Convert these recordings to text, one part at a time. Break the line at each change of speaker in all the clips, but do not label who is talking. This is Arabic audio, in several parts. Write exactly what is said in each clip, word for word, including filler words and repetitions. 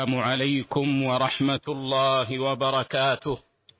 السلام عليكم ورحمة الله وبركاته.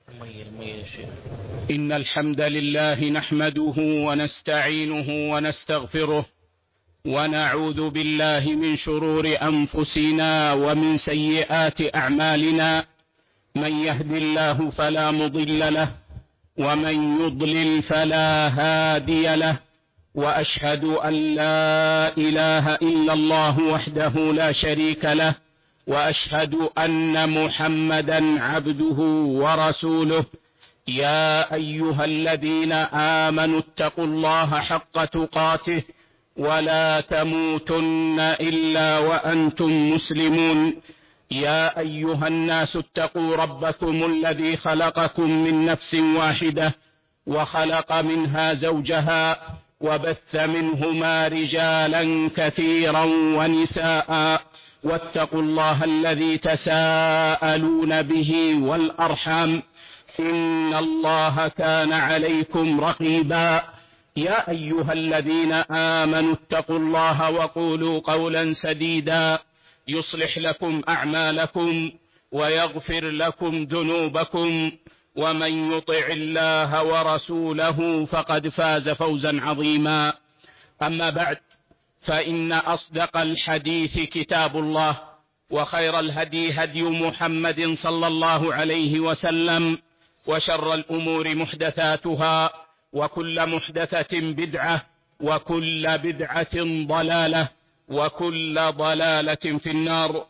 إن الحمد لله نحمده ونستعينه ونستغفره، ونعوذ بالله من شرور أنفسنا ومن سيئات أعمالنا. من يهد الله فلا مضل له، ومن يضلل فلا هادي له، وأشهد أن لا إله إلا الله وحده لا شريك له، وأشهد أن محمدا عبده ورسوله. يا أيها الذين آمنوا اتقوا الله حق تقاته ولا تموتن إلا وأنتم مسلمون. يا أيها الناس اتقوا ربكم الذي خلقكم من نفس واحدة، وخلق منها زوجها، وبث منهما رجالا كثيرا ونساء. واتقوا الله الذي تساءلون به والأرحام، إن الله كان عليكم رقيبا. يا أيها الذين آمنوا اتقوا الله وقولوا قولا سديدا يصلح لكم أعمالكم ويغفر لكم ذنوبكم، ومن يطع الله ورسوله فقد فاز فوزا عظيما. أما بعد، فإن أصدق الحديث كتاب الله، وخير الهدي هدي محمد صلى الله عليه وسلم، وشر الأمور محدثاتها، وكل محدثة بدعة، وكل بدعة ضلالة، وكل ضلالة في النار.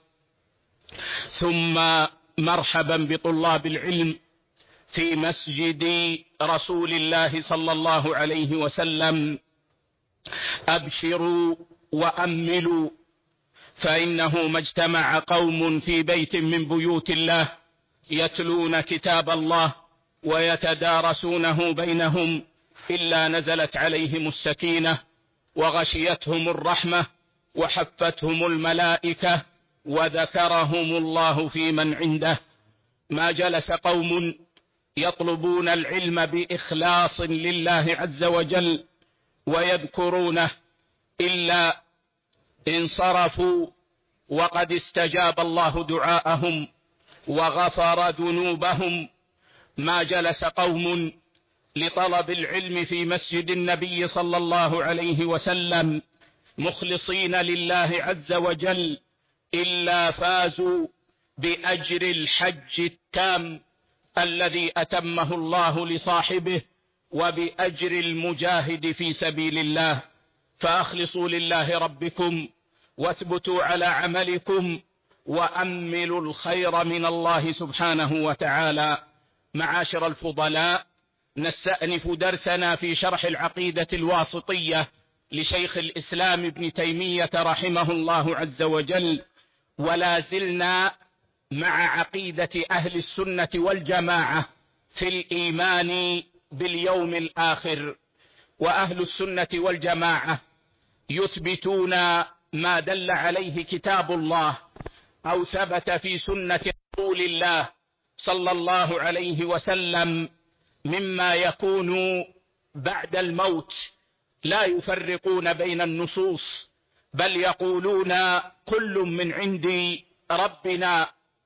ثم مرحبا بطلاب العلم في مسجد رسول الله صلى الله عليه وسلم. أبشروا وأملوا، فإنه ما اجتمع قوم في بيت من بيوت الله يتلون كتاب الله ويتدارسونه بينهم إلا نزلت عليهم السكينة، وغشيتهم الرحمة، وحفتهم الملائكة، وذكرهم الله في من عنده. ما جلس قوم يطلبون العلم بإخلاص لله عز وجل ويذكرونه إلا انصرفوا وقد استجاب الله دعاءهم وغفر ذنوبهم. ما جلس قوم لطلب العلم في مسجد النبي صلى الله عليه وسلم مخلصين لله عز وجل إلا فازوا بأجر الحج التام الذي أتمه الله لصاحبه، وبأجر المجاهد في سبيل الله. فأخلصوا لله ربكم، واثبتوا على عملكم، وأملوا الخير من الله سبحانه وتعالى. معاشر الفضلاء، نستأنف درسنا في شرح العقيدة الواسطية لشيخ الإسلام ابن تيمية رحمه الله عز وجل، ولا زلنا مع عقيدة أهل السنة والجماعة في الإيمان باليوم الآخر. وأهل السنة والجماعة يثبتون ما دل عليه كتاب الله أو ثبت في سنة رسول الله صلى الله عليه وسلم مما يكون بعد الموت. لا يفرقون بين النصوص، بل يقولون كل من عند ربنا،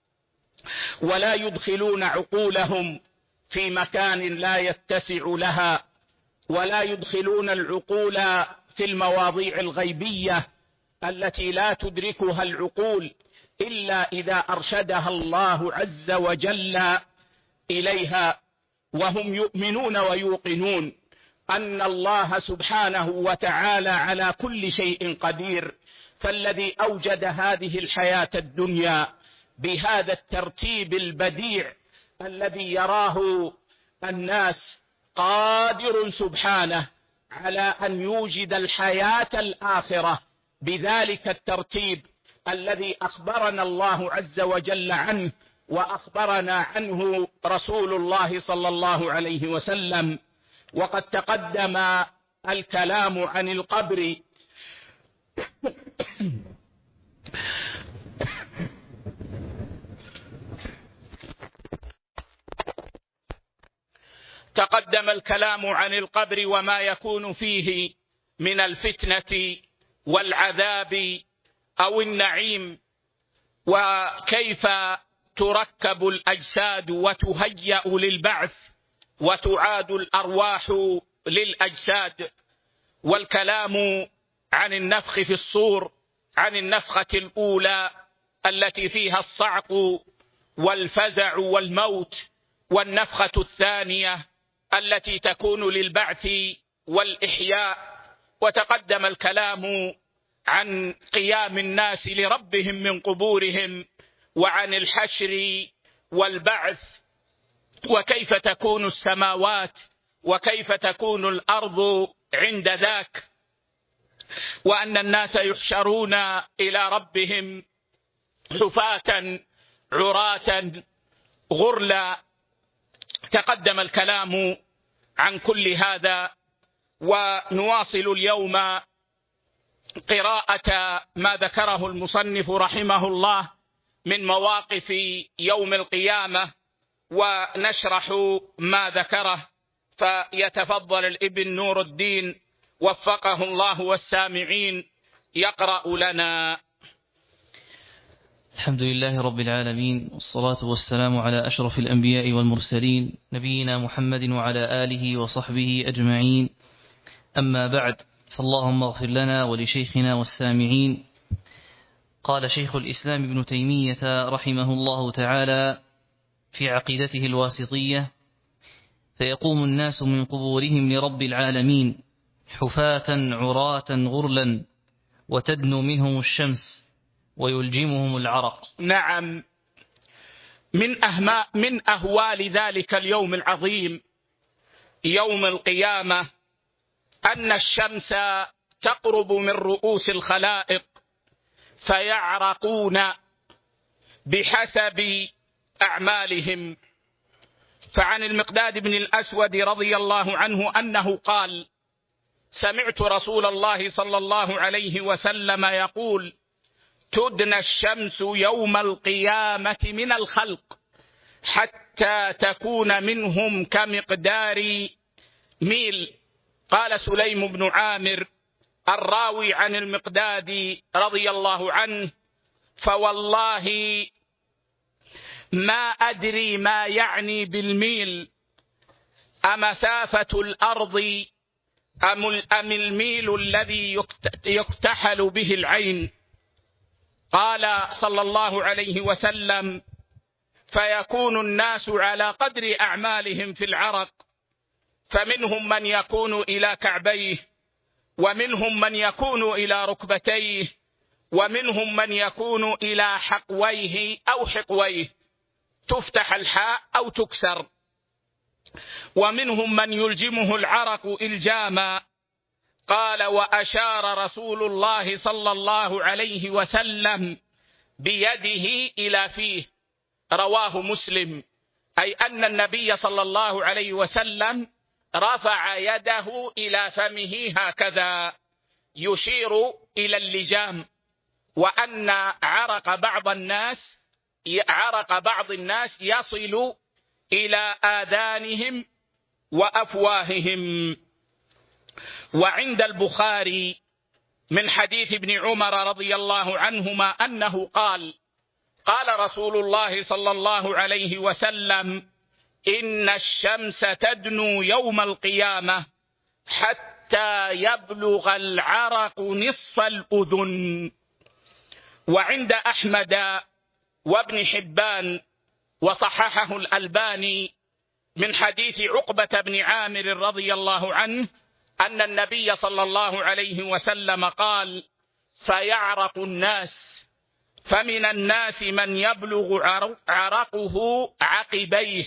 ولا يدخلون عقولهم في مكان لا يتسع لها، ولا يدخلون العقول في المواضيع الغيبية التي لا تدركها العقول إلا إذا أرشدها الله عز وجل إليها. وهم يؤمنون ويوقنون أن الله سبحانه وتعالى على كل شيء قدير، فالذي أوجد هذه الحياة الدنيا بهذا الترتيب البديع الذي يراه الناس قادر سبحانه على أن يوجد الحياة الآخرة بذلك الترتيب الذي أخبرنا الله عز وجل عنه، وأخبرنا عنه رسول الله صلى الله عليه وسلم. وقد تقدم الكلام عن القبر تقدم الكلام عن القبر وما يكون فيه من الفتنة والعذاب أو النعيم وكيف تركب الأجساد وتهيأ للبعث وتعاد الأرواح للأجساد، والكلام عن النفخ في الصور، عن النفخة الأولى التي فيها الصعق والفزع والموت، والنفخة الثانية التي تكون للبعث والإحياء. وتقدم الكلام عن قيام الناس لربهم من قبورهم، وعن الحشر والبعث، وكيف تكون السماوات وكيف تكون الأرض عند ذاك، وأن الناس يحشرون إلى ربهم حفاة عراة غرلا. تقدم الكلام عن كل هذا، ونواصل اليوم قراءة ما ذكره المصنف رحمه الله من مواقف يوم القيامة، ونشرح ما ذكره. فيتفضل الابن نور الدين وفقه الله والسامعين يقرأ لنا.
الحمد لله رب العالمين، والصلاة والسلام على أشرف الأنبياء والمرسلين، نبينا محمد وعلى آله وصحبه أجمعين. أما بعد، فاللهم اغفر لنا ولشيخنا والسامعين. قال شيخ الإسلام ابن تيمية رحمه الله تعالى في عقيدته الواسطية: فيقوم الناس من قبورهم لرب العالمين حفاة عراة غرلا، وتدنو منهم الشمس ويلجمهم العرق.
نعم، من أهماء من أهوال ذلك اليوم العظيم يوم القيامة أن الشمس تقرب من رؤوس الخلائق فيعرقون بحسب أعمالهم. فعن المقداد بن الأسود رضي الله عنه أنه قال: سمعت رسول الله صلى الله عليه وسلم يقول: تدنى الشمس يوم القيامة من الخلق حتى تكون منهم كمقدار ميل. قال سليم بن عامر الراوي عن المقداد رضي الله عنه: فوالله ما أدري ما يعني بالميل، أمسافة الأرض أم الميل الذي يكتحل به العين. قال صلى الله عليه وسلم: فيكون الناس على قدر أعمالهم في العرق، فمنهم من يكون إلى كعبيه، ومنهم من يكون إلى ركبتيه، ومنهم من يكون إلى حقويه أو حقويه، تفتح الحاء أو تكسر، ومنهم من يلجمه العرق إلجاما. قال: وأشار رسول الله صلى الله عليه وسلم بيده إلى فيه. رواه مسلم، أي أن النبي صلى الله عليه وسلم رفع يده إلى فمه هكذا يشير إلى اللجام، وأن عرق بعض الناس عرق بعض الناس يصل إلى آذانهم وأفواههم. وعند البخاري من حديث ابن عمر رضي الله عنهما أنه قال: قال رسول الله صلى الله عليه وسلم: إن الشمس تدنو يوم القيامة حتى يبلغ العرق نصف الأذن. وعند أحمد وابن حبان وصححه الألباني من حديث عقبة بن عامر رضي الله عنه أن النبي صلى الله عليه وسلم قال: فيعرق الناس، فمن الناس من يبلغ عرقه عقبيه،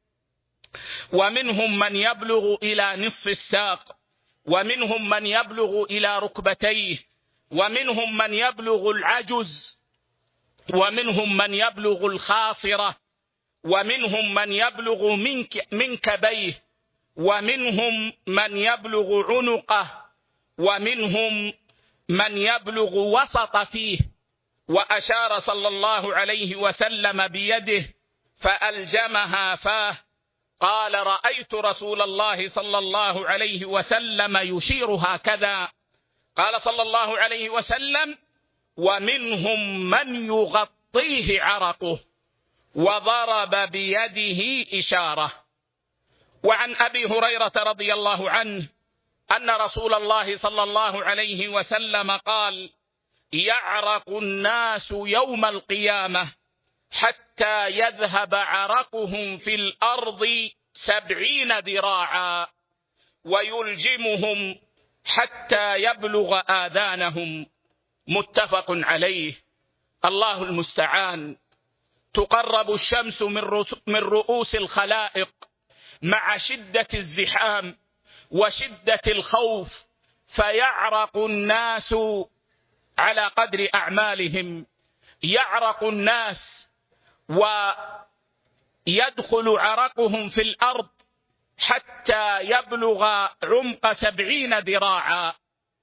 ومنهم من يبلغ إلى نصف الساق، ومنهم من يبلغ إلى ركبتيه، ومنهم من يبلغ العجز، ومنهم من يبلغ الخاصرة، ومنهم من يبلغ منكبيه، ومنهم من يبلغ عنقه، ومنهم من يبلغ وسط فيه. وأشار صلى الله عليه وسلم بيده فألجمها فاه. قال: رأيت رسول الله صلى الله عليه وسلم يشير هكذا. قال صلى الله عليه وسلم: ومنهم من يغطى يغطيه عرقه، وضرب بيده إشارة. وعن أبي هريرة رضي الله عنه أن رسول الله صلى الله عليه وسلم قال: يعرق الناس يوم القيامة حتى يذهب عرقهم في الأرض سبعين ذراعا، ويلجمهم حتى يبلغ آذانهم. متفق عليه. الله المستعان. تقرب الشمس من رؤوس الخلائق مع شدة الزحام وشدة الخوف، فيعرق الناس على قدر أعمالهم. يعرق الناس ويدخل عرقهم في الأرض حتى يبلغ عمق سبعين ذراعا،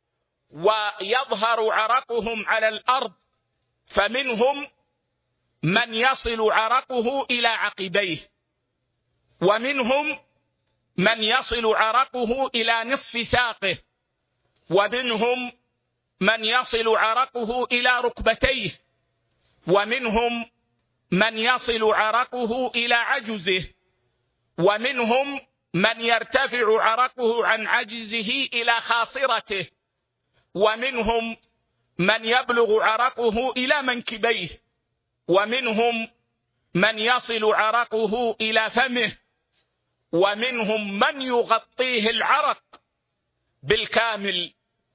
ويظهر عرقهم على الأرض، فمنهم من يصل عرقه إلى عقبيه، ومنهم من يصل عرقه إلى نصف ساقه، ومنهم من يصل عرقه إلى ركبتيه، ومنهم من يصل عرقه إلى عجزه، ومنهم من يرتفع عرقه عن عجزه إلى خاصرته، ومنهم من يبلغ عرقه إلى منكبيه، ومنهم من يصل عرقه إلى فمه، ومنهم من يغطيه العرق بالكامل.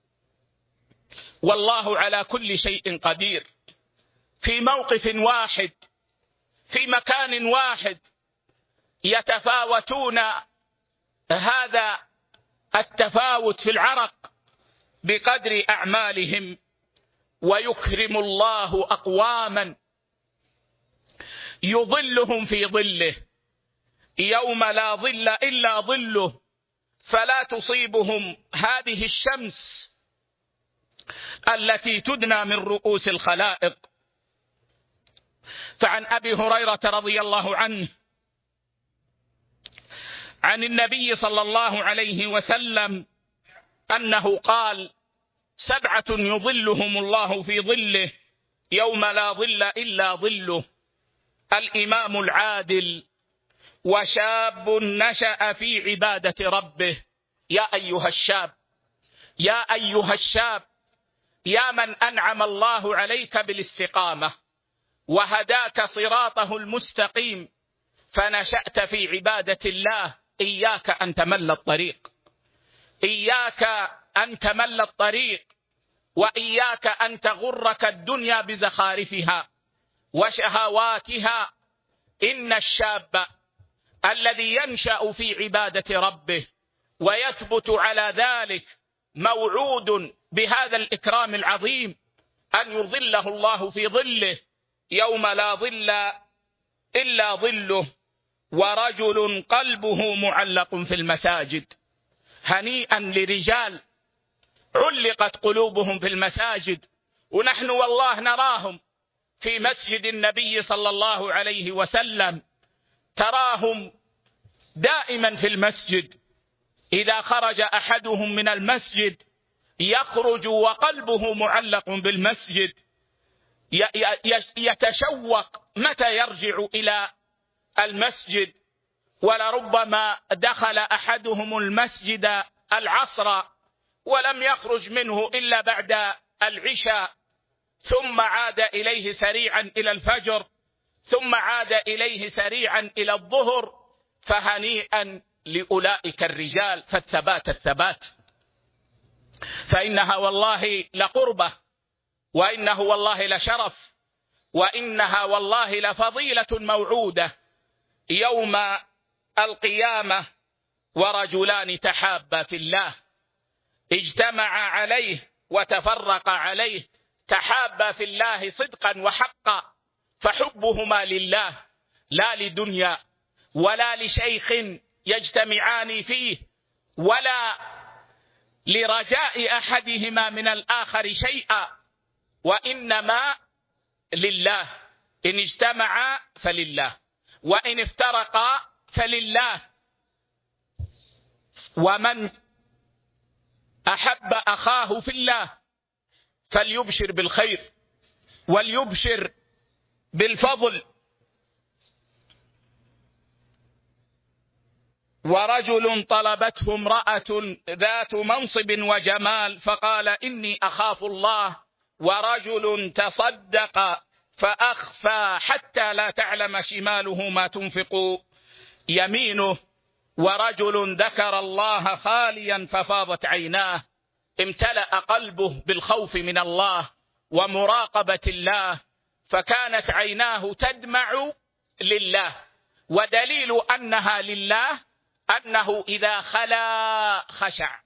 والله على كل شيء قدير. في موقف واحد، في مكان واحد، يتفاوتون هذا التفاوت في العرق بقدر أعمالهم. ويكرم الله أقواما يظلهم في ظله يوم لا ظل إلا ظله، فلا تصيبهم هذه الشمس التي تدنى من رؤوس الخلائق. فعن أبي هريرة رضي الله عنه عن النبي صلى الله عليه وسلم أنه قال: سبعة يظلهم الله في ظله يوم لا ظل إلا ظله: الإمام العادل، وشاب نشأ في عبادة ربه. يا أيها الشاب، يا أيها الشاب، يا من أنعم الله عليك بالاستقامة وهداك صراطه المستقيم، فنشأت في عبادة الله، إياك أن تمل الطريق، إياك أن تمل الطريق، وإياك أن تغرك الدنيا بزخارفها وشهواتها. إن الشاب الذي ينشأ في عبادة ربه ويثبت على ذلك موعود بهذا الإكرام العظيم، أن يظله الله في ظله يوم لا ظل إلا ظله. ورجل قلبه معلق في المساجد. هنيئا لرجال علقت قلوبهم في المساجد، ونحن والله نراهم في مسجد النبي صلى الله عليه وسلم. تراهم دائما في المسجد، إذا خرج أحدهم من المسجد يخرج وقلبه معلق بالمسجد، يتشوق متى يرجع إلى المسجد. ولربما دخل أحدهم المسجد العصر ولم يخرج منه إلا بعد العشاء، ثم عاد إليه سريعا إلى الفجر، ثم عاد إليه سريعا إلى الظهر. فهنيئا لأولئك الرجال، فالثبات الثبات، فإنها والله لقربة، وإنه والله لشرف، وإنها والله لفضيلة موعودة يوم القيامة. ورجلان تحابا في الله اجتمعا عليه وتفرقا عليه، تحابا في الله صدقا وحقا، فحبهما لله لا لدنيا ولا لشيخ يجتمعان فيه، ولا لرجاء أحدهما من الآخر شيئا، وإنما لله. إن اجتمعا فلله، وإن افترقا فلله. ومن أحب أخاه في الله فليبشر بالخير، وليبشر بالفضل. ورجل طلبته امرأة ذات منصب وجمال فقال إني أخاف الله، ورجل تصدق فأخفى حتى لا تعلم شماله ما تنفق يمينه، ورجل ذكر الله خاليا ففاضت عيناه، امتلأ قلبه بالخوف من الله ومراقبة الله، فكانت عيناه تدمع لله. ودليل أنها لله أنه إذا خلا خشع،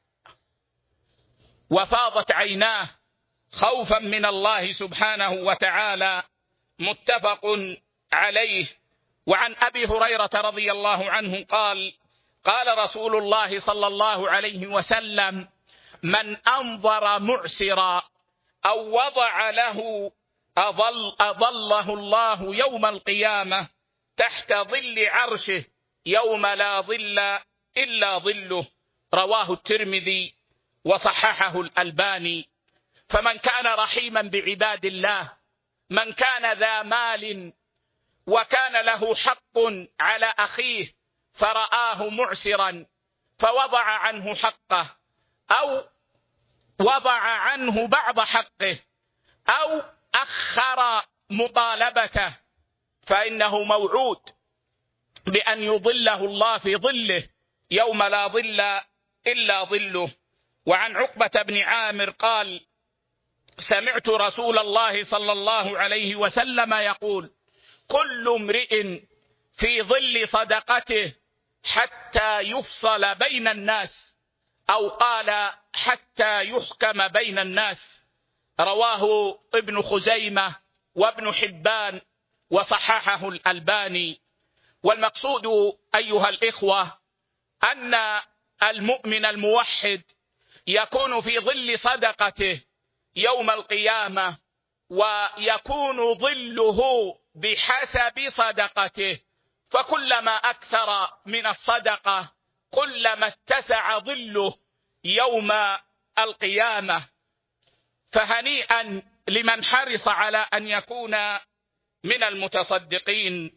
وفاضت عيناه خوفا من الله سبحانه وتعالى، متفق عليه. وعن أبي هريرة رضي الله عنه قال قال رسول الله صلى الله عليه وسلم: من أنظر معسرا أو وضع له أظل أظله الله يوم القيامة تحت ظل عرشه يوم لا ظل إلا ظله، رواه الترمذي وصححه الألباني. فمن كان رحيما بعباد الله، من كان ذا مال وكان له حق على أخيه فرآه معسرا فوضع عنه حقه أو وضع عنه بعض حقه أو أخر مطالبته، فإنه موعود بأن يظله الله في ظله يوم لا ظل إلا ظله. وعن عقبة بن عامر قال: سمعت رسول الله صلى الله عليه وسلم يقول: كل امرئ في ظل صدقته حتى يفصل بين الناس، أو قال حتى يحكم بين الناس، رواه ابن خزيمة وابن حبان وصححه الألباني. والمقصود أيها الإخوة أن المؤمن الموحد يكون في ظل صدقته يوم القيامة، ويكون ظله بحسب صدقته، فكلما أكثر من الصدقة كلما اتسع ظله يوم القيامة. فهنيئا لمن حرص على أن يكون من المتصدقين.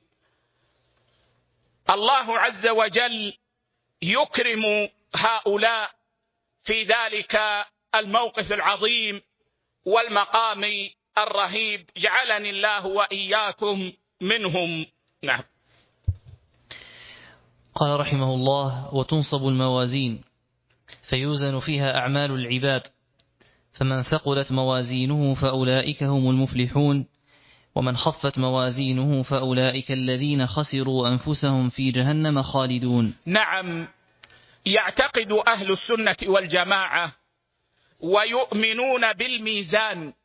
الله عز وجل يكرم هؤلاء في ذلك الموقف العظيم والمقام الرهيب، جعلني الله وإياكم منهم. نعم.
قال رحمه الله: وتنصب الموازين فيوزن فيها أعمال العباد، فمن ثقلت موازينه فأولئك هم المفلحون، ومن خفت موازينه فأولئك الذين خسروا أنفسهم في جهنم خالدون.
نعم، يعتقد أهل السنة والجماعة ويؤمنون بالميزان،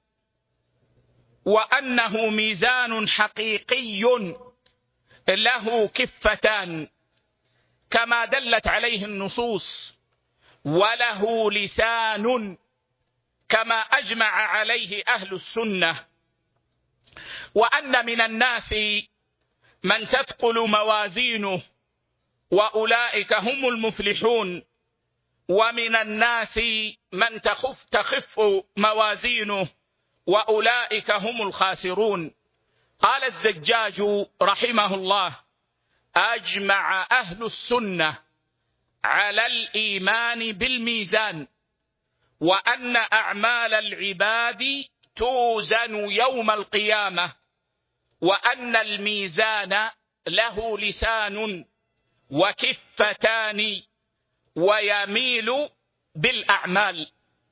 وأنه ميزان حقيقي له كفتان كما دلت عليه النصوص، وله لسان كما أجمع عليه أهل السنة، وأن من الناس من تثقل موازينه وأولئك هم المفلحون، ومن الناس من تخف تخف موازينه وأولئك هم الخاسرون. قال الزجاج رحمه الله: أجمع أهل السنة على الإيمان بالميزان، وأن أعمال العباد توزن يوم القيامة، وأن الميزان له لسان وكفتان ويميل بالأعمال.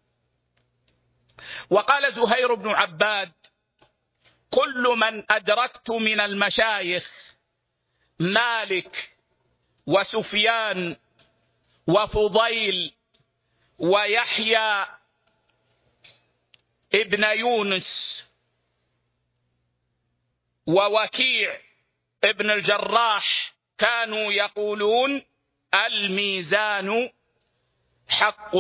وقال زهير بن عباد: كل من أدركت من المشايخ مالك وسفيان وفضيل ويحيى ابن يونس ووكيع ابن الجراح كانوا يقولون: الميزان حق.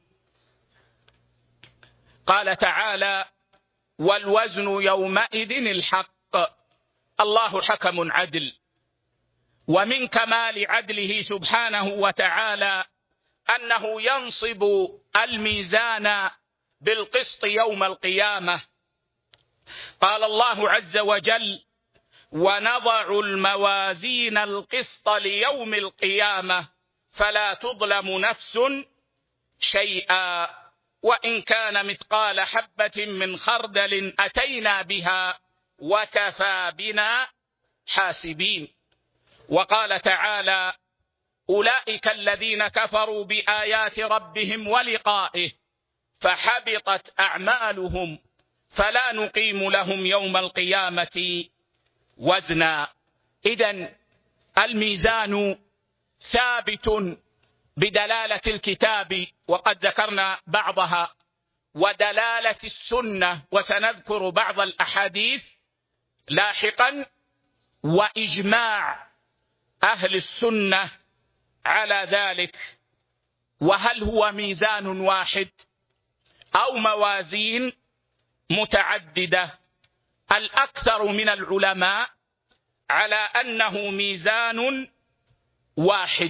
قال تعالى: والوزن يومئذ الحق. الله حكم عدل، ومن كمال عدله سبحانه وتعالى أنه ينصب الميزان بالقسط يوم القيامة. قال الله عز وجل: ونضع الموازين القسط ليوم القيامة فلا تظلم نفس شيئا وإن كان مثقال حبة من خردل أتينا بها وكفى بنا حاسبين. وقال تعالى: أولئك الذين كفروا بآيات ربهم ولقائه فحبطت أعمالهم فلا نقيم لهم يوم القيامة وزنا. إذن الميزان ثابت بدلالة الكتاب وقد ذكرنا بعضها، ودلالة السنة وسنذكر بعض الأحاديث لاحقا، وإجماع أهل السنة على ذلك. وهل هو ميزان واحد أو موازين متعددة؟ الأكثر من العلماء على أنه ميزان واحد.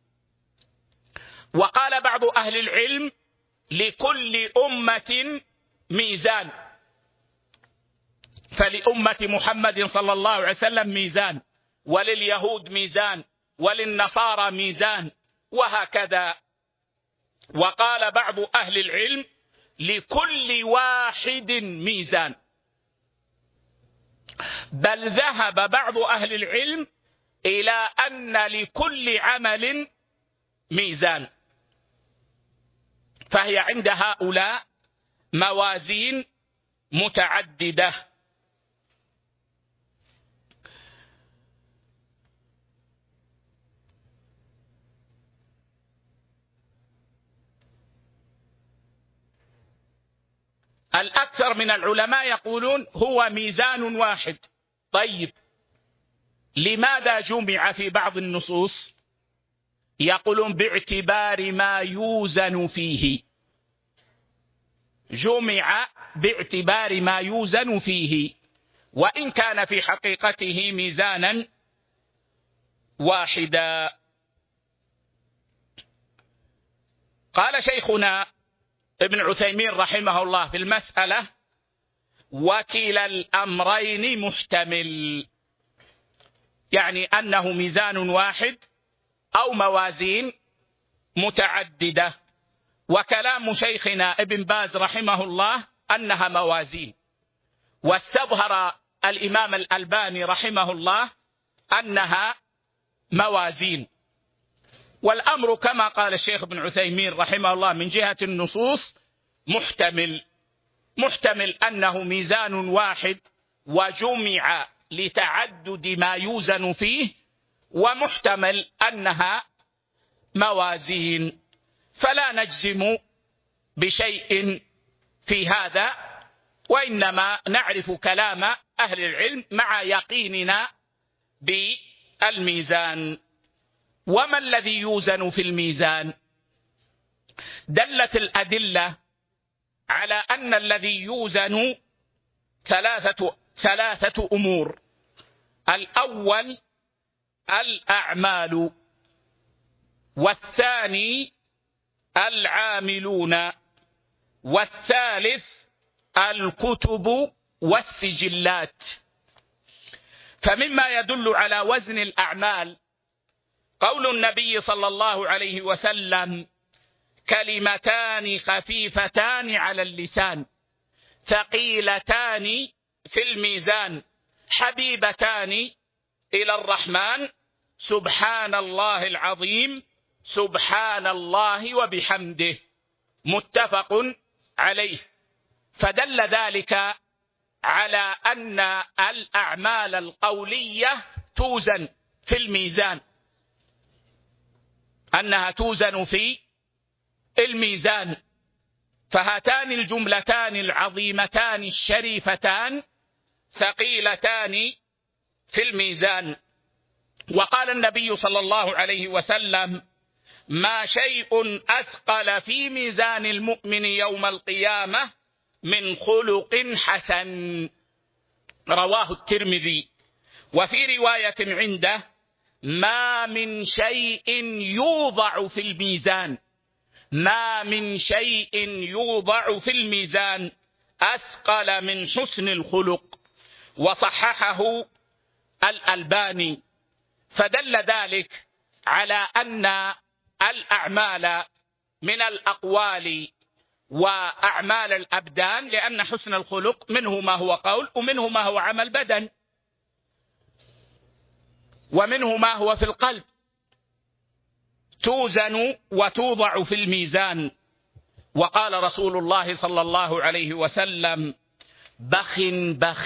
وقال بعض أهل العلم: لكل أمة ميزان، فلأمة محمد صلى الله عليه وسلم ميزان، ولليهود ميزان، وللنصارى ميزان، وهكذا. وقال بعض أهل العلم: لكل واحد ميزان، بل ذهب بعض أهل العلم إلى أن لكل عمل ميزان، فهي عند هؤلاء موازين متعددة. الأكثر من العلماء يقولون هو ميزان واحد. طيب، لماذا جمع في بعض النصوص؟ يقولون باعتبار ما يوزن فيه، جمع باعتبار ما يوزن فيه، وإن كان في حقيقته ميزانا واحدا. قال شيخنا ابن عثيمين رحمه الله في المسألة: وكلا الأمرين محتمل، يعني أنه ميزان واحد أو موازين متعددة. وكلام شيخنا ابن باز رحمه الله أنها موازين، واستظهر الإمام الألباني رحمه الله أنها موازين. والأمر كما قال الشيخ ابن عثيمين رحمه الله من جهة النصوص محتمل، محتمل أنه ميزان واحد وجمع لتعدد ما يوزن فيه، ومحتمل أنها موازين. فلا نجزم بشيء في هذا، وإنما نعرف كلام أهل العلم مع يقيننا بالميزان. وما الذي يوزن في الميزان؟ دلت الأدلة على أن الذي يوزن ثلاثة, ثلاثة أمور: الأول الأعمال، والثاني العاملون، والثالث الكتب والسجلات. فمما يدل على وزن الأعمال قول النبي صلى الله عليه وسلم: كلمتان خفيفتان على اللسان ثقيلتان في الميزان حبيبتان إلى الرحمن سبحان الله العظيم سبحان الله وبحمده، متفق عليه. فدل ذلك على أن الأعمال القولية توزن في الميزان، أنها توزن في الميزان. فهاتان الجملتان العظيمتان الشريفتان ثقيلتان في الميزان. وقال النبي صلى الله عليه وسلم: ما شيء أثقل في ميزان المؤمن يوم القيامة من خلق حسن، رواه الترمذي. وفي رواية عنده: ما من شيء يوضع في الميزان، ما من شيء يوضع في الميزان أثقل من حسن الخلق. وصححه الألباني، فدل ذلك على أن الأعمال من الأقوال وأعمال الأبدان، لأن حسن الخلق منه ما هو قول ومنه ما هو عمل بدن ومنه ما هو في القلب، توزن وتوضع في الميزان. وقال رسول الله صلى الله عليه وسلم: بخ بخ،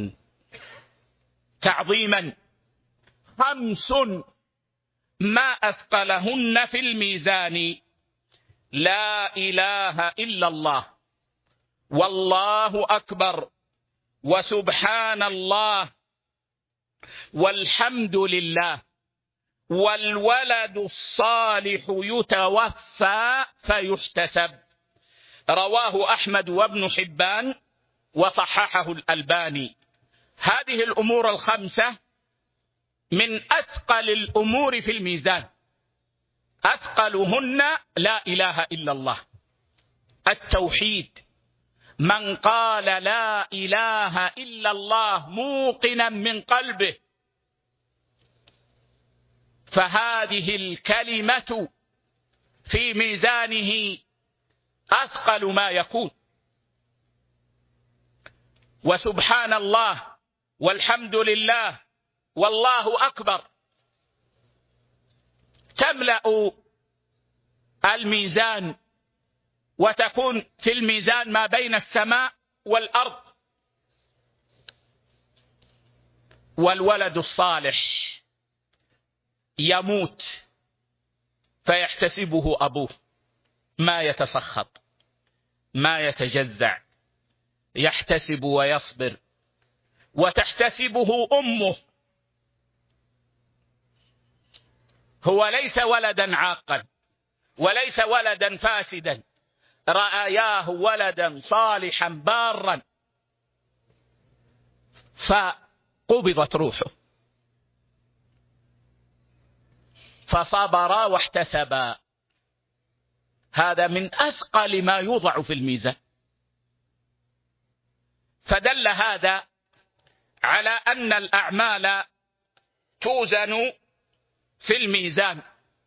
تعظيما، خمس ما أثقلهن في الميزان: لا إله إلا الله، والله أكبر، وسبحان الله، والحمد لله، والولد الصالح يتوفى فيحتسب. رواه أحمد وابن حبان وصححه الألباني. هذه الأمور الخمسة من أثقل الأمور في الميزان، أثقلهن لا إله إلا الله، التوحيد. من قال لا إله إلا الله موقنا من قلبه فهذه الكلمة في ميزانه أثقل ما يكون. وسبحان الله والحمد لله والله أكبر تملأ الميزان، وتكون في الميزان ما بين السماء والأرض. والولد الصالح يموت فيحتسبه أبوه، ما يتسخط ما يتجزع، يحتسب ويصبر، وتحتسبه أمه. هو ليس ولدا عاقا وليس ولدا فاسدا، رأياه ولدا صالحا بارا فقبضت روحه، فصبرا واحتسبا. هذا من أثقل ما يوضع في الميزان. فدل هذا على أن الأعمال توزن في الميزان.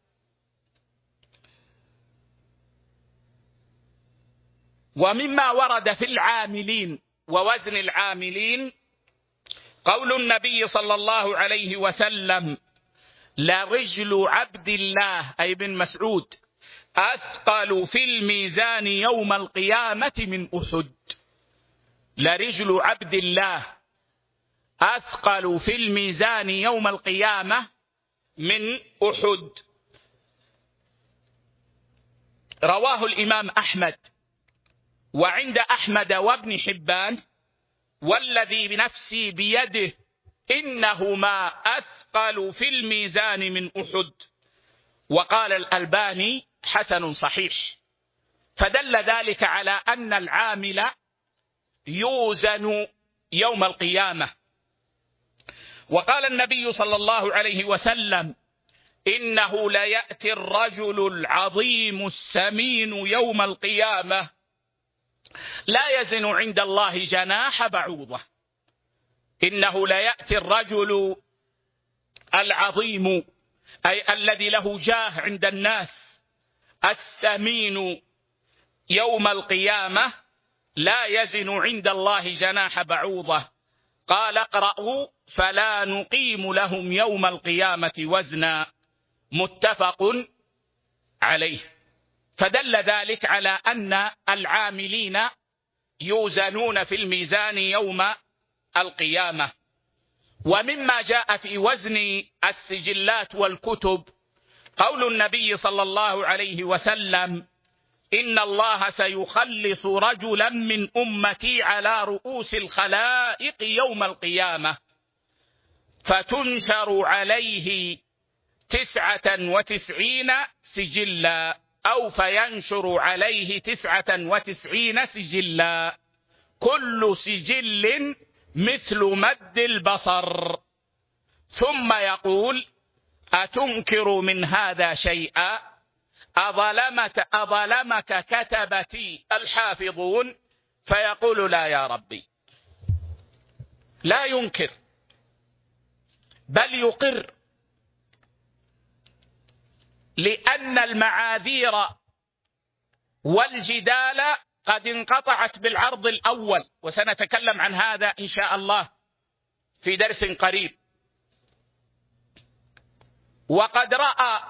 ومما ورد في العاملين ووزن العاملين قول النبي صلى الله عليه وسلم: لرجل عبد الله أي بن مسعود أثقل في الميزان يوم القيامة من أحد. لرجل عبد الله أثقل في الميزان يوم القيامة من أحد. رواه الإمام أحمد. وعند أحمد وابن حبان: والذي بنفسي بيده إنهما أثقل في الميزان من أحد. وقال الألباني: حسن صحيح. فدل ذلك على أن العامل يوزن يوم القيامة. وقال النبي صلى الله عليه وسلم: إنه ليأتي الرجل العظيم السمين يوم القيامة لا يزن عند الله جناح بعوضة. إنه ليأتي الرجل العظيم أي الذي له جاه عند الناس، السمين يوم القيامة لا يزن عند الله جناح بعوضة. قال: اقرأوا: فلا نقيم لهم يوم القيامة وزنا. متفق عليه. فدل ذلك على أن العاملين يوزنون في الميزان يوم القيامة. ومما جاء في وزن السجلات والكتب قول النبي صلى الله عليه وسلم: إن الله سيخلص رجلا من أمتي على رؤوس الخلائق يوم القيامة فتنشر عليه تسعة وتسعين سجلا، أو فينشر عليه تسعة وتسعين سجلا، كل سجل مثل مد البصر، ثم يقول: أتنكر من هذا شيئا؟ أظلمك, أظلمك كتبتي الحافظون؟ فيقول: لا يا ربي. لا ينكر، بل يقر، لأن المعاذير والجدال قد انقطعت بالعرض الأول، وسنتكلم عن هذا إن شاء الله في درس قريب. وقد رأى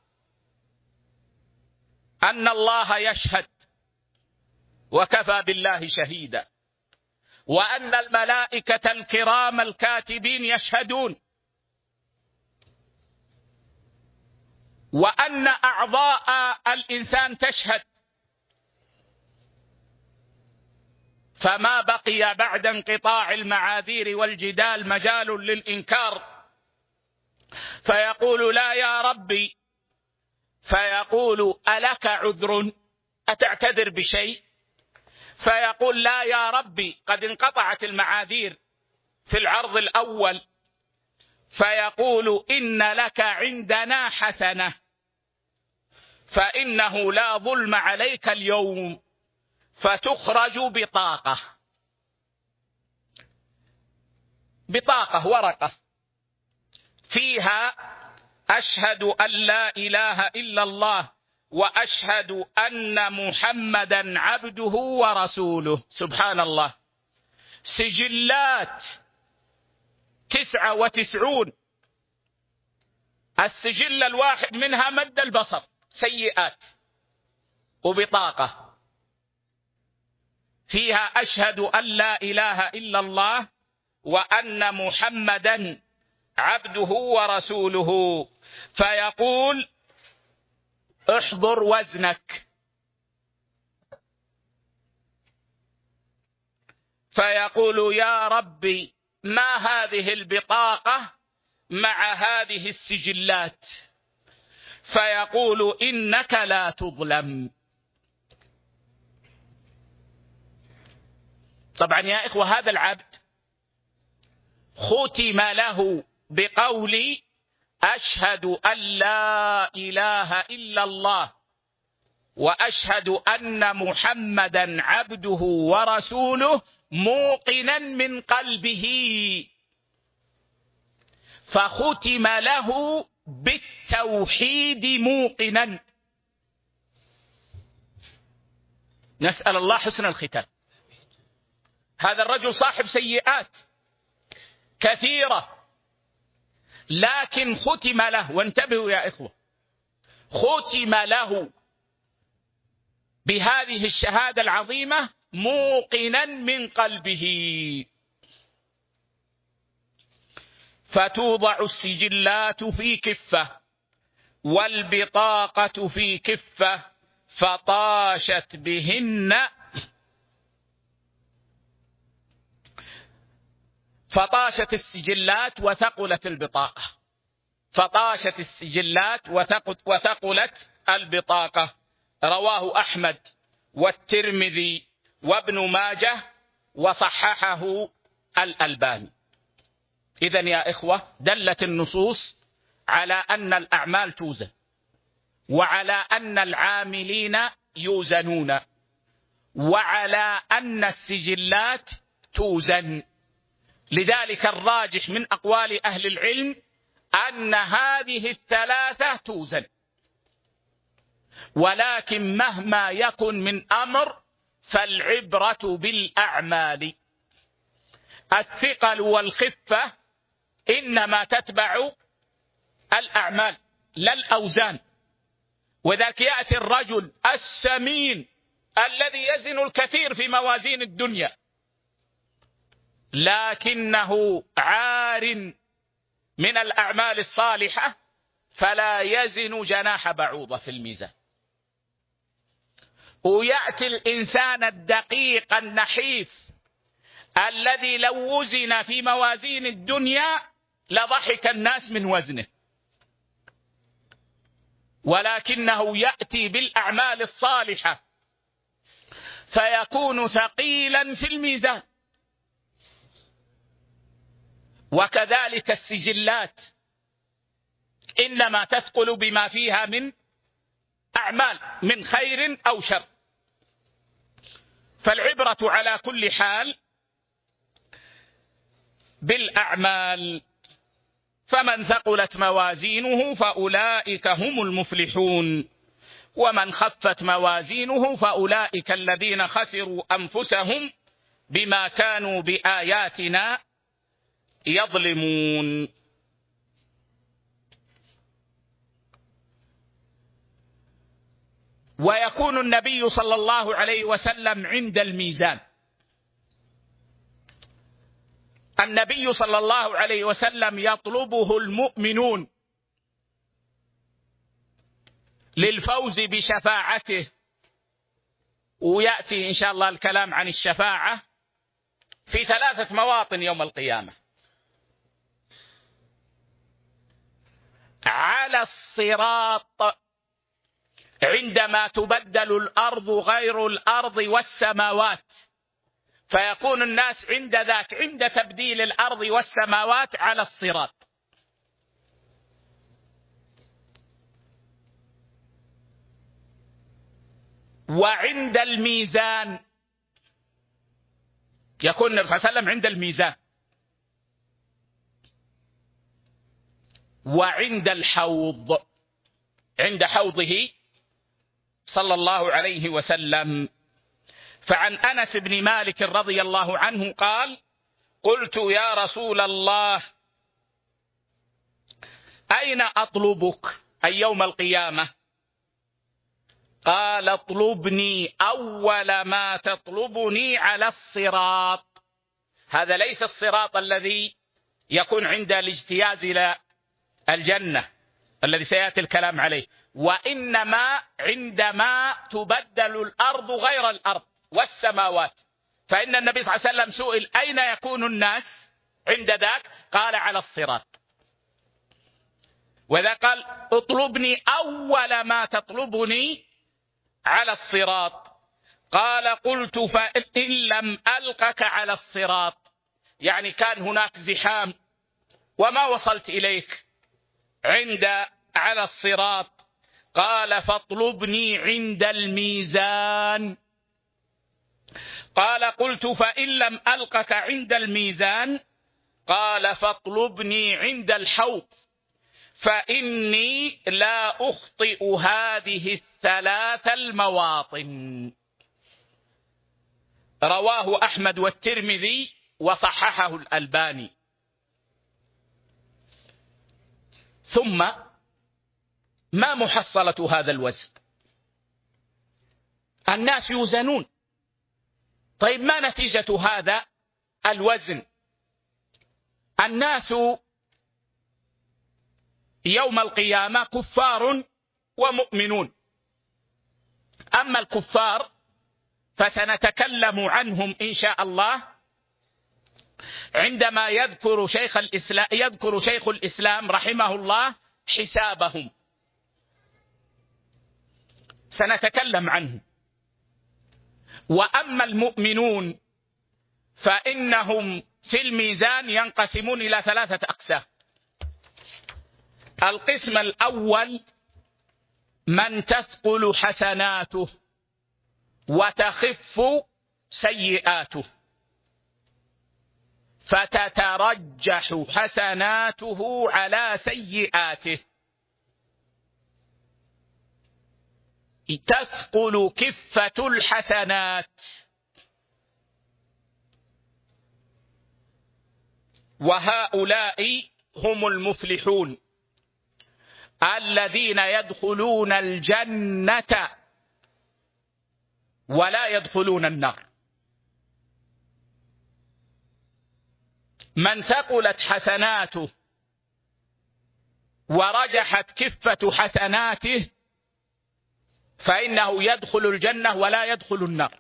أن الله يشهد وكفى بالله شهيدا، وأن الملائكة الكرام الكاتبين يشهدون، وأن أعضاء الإنسان تشهد، فما بقي بعد انقطاع المعاذير والجدال مجال للإنكار، فيقول لا يا ربي، فيقول ألك عذر، أتعتذر بشيء؟ فيقول لا يا ربي، قد انقطعت المعاذير في العرض الأول، فيقول إن لك عندنا حسنة، فإنه لا ظلم عليك اليوم، فتخرج بطاقة، بطاقة ورقة فيها أشهد أن لا إله إلا الله وأشهد أن محمدا عبده ورسوله. سبحان الله، سجلات تسعة وتسعون، السجل الواحد منها مد البصر سيئات، وبطاقة فيها أشهد أن لا إله إلا الله وأن محمدا عبده ورسوله، فيقول احضر وزنك، فيقول يا ربي ما هذه البطاقة مع هذه السجلات؟ فيقول إنك لا تظلم. طبعا يا إخوة، هذا العبد ختم له بقول أشهد أن لا إله إلا الله وأشهد أن محمدا عبده ورسوله، موقنا من قلبه، فختم له بالتوحيد موقنا. نسأل الله حسن الختام. هذا الرجل صاحب سيئات كثيرة، لكن ختم له، وانتبهوا يا إخوة، ختم له بهذه الشهادة العظيمة موقنا من قلبه، فتوضع السجلات في كفة والبطاقة في كفة، فطاشت بهن فطاشت السجلات وثقلت البطاقة، فطاشت السجلات وثقلت البطاقة. رواه أحمد والترمذي وابن ماجه وصححه الألباني. إذن يا إخوة، دلت النصوص على أن الأعمال توزن، وعلى أن العاملين يوزنون، وعلى أن السجلات توزن. لذلك الراجح من أقوال أهل العلم أن هذه الثلاثة توزن، ولكن مهما يكن من أمر فالعبرة بالأعمال. الثقل والخفة إنما تتبع الأعمال لا الأوزان. وذاك يأتي الرجل السمين الذي يزن الكثير في موازين الدنيا، لكنه عار من الأعمال الصالحة، فلا يزن جناح بعوضة في الميزان. ويأتي الإنسان الدقيق النحيف الذي لو وزن في موازين الدنيا لضحك الناس من وزنه، ولكنه يأتي بالأعمال الصالحة فيكون ثقيلا في الميزان. وكذلك السجلات إنما تثقل بما فيها من أعمال من خير أو شر. فالعبرة على كل حال بالأعمال. فمن ثقلت موازينه فأولئك هم المفلحون ومن خفت موازينه فأولئك الذين خسروا أنفسهم بما كانوا بآياتنا يظلمون. ويكون النبي صلى الله عليه وسلم عند الميزان. النبي صلى الله عليه وسلم يطلبه المؤمنون للفوز بشفاعته، ويأتي إن شاء الله الكلام عن الشفاعة في ثلاثة مواطن يوم القيامة: على الصراط عندما تبدل الأرض غير الأرض والسماوات، فيكون الناس عند ذاك عند تبديل الأرض والسماوات على الصراط. وعند الميزان يكون النبي صلى الله عليه وسلم عند الميزان. وعند الحوض عند حوضه صلى الله عليه وسلم. فعن أنس بن مالك رضي الله عنه قال: قلت يا رسول الله أين أطلبك أي يوم القيامة؟ قال: اطلبني أول ما تطلبني على الصراط. هذا ليس الصراط الذي يكون عند الاجتياز إلى الجنة الذي سيأتي الكلام عليه، وإنما عندما تبدل الأرض غير الأرض والسماوات. فإن النبي صلى الله عليه وسلم سئل أين يكون الناس عند ذاك؟ قال: على الصراط. وإذا قال: اطلبني أول ما تطلبني على الصراط، قال: قلت فإن لم ألقك على الصراط، يعني كان هناك زحام وما وصلت إليك عند على الصراط، قال: فاطلبني عند الميزان. قال: قلت فإن لم ألقك عند الميزان، قال: فاطلبني عند الحوض، فإني لا أخطئ هذه الثلاث المواطن. رواه أحمد والترمذي وصححه الألباني. ثم ما محصلة هذا الوزن؟ الناس يوزنون. طيب ما نتيجة هذا الوزن؟ الناس يوم القيامة كفار ومؤمنون. أما الكفار فسنتكلم عنهم إن شاء الله عندما يذكر شيخ الإسلام يذكر شيخ الإسلام رحمه الله حسابهم، سنتكلم عنه. وأما المؤمنون فإنهم في الميزان ينقسمون إلى ثلاثة أقسام. القسم الأول من تثقل حسناته وتخف سيئاته، فتترجح حسناته على سيئاته. تثقل كفة الحسنات. وهؤلاء هم المفلحون الذين يدخلون الجنة ولا يدخلون النار. من ثقلت حسناته ورجحت كفة حسناته فإنه يدخل الجنة ولا يدخل النار.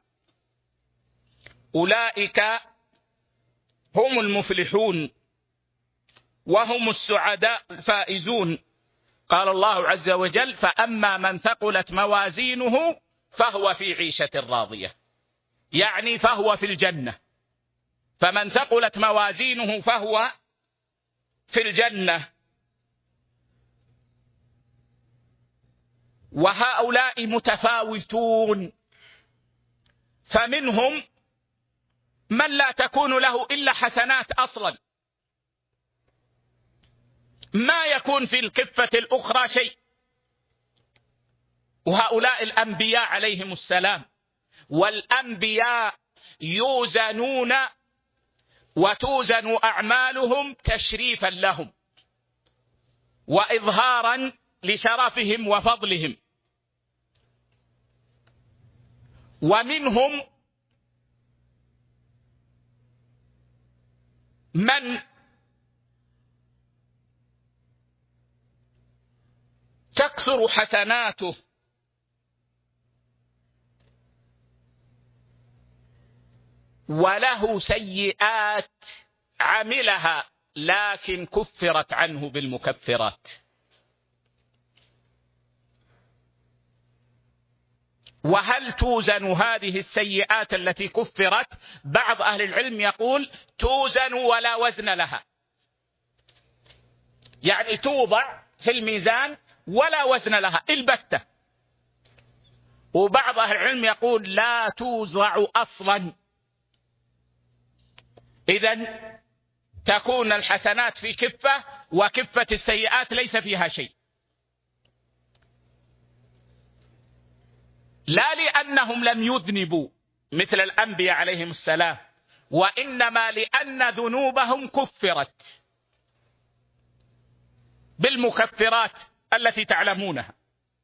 أولئك هم المفلحون وهم السعداء الفائزون. قال الله عز وجل: فأما من ثقلت موازينه فهو في عيشة راضية، يعني فهو في الجنة. فمن ثقلت موازينه فهو في الجنة. وهؤلاء متفاوتون، فمنهم من لا تكون له إلا حسنات أصلا، ما يكون في الكفة الأخرى شيء. وهؤلاء الأنبياء عليهم السلام، والأنبياء يوزنون وتوزن أعمالهم تشريفا لهم وإظهارا لشرفهم وفضلهم. ومنهم من تكثر حسناته وله سيئات عملها لكن كفرت عنه بالمكفرات. وهل توزن هذه السيئات التي كفرت؟ بعض أهل العلم يقول توزن ولا وزن لها، يعني توضع في الميزان ولا وزن لها البتة. وبعض أهل العلم يقول لا توزع أصلا، إذن تكون الحسنات في كفة وكفة السيئات ليس فيها شيء، لا لأنهم لم يذنبوا مثل الأنبياء عليهم السلام، وإنما لأن ذنوبهم كفرت بالمكفرات التي تعلمونها.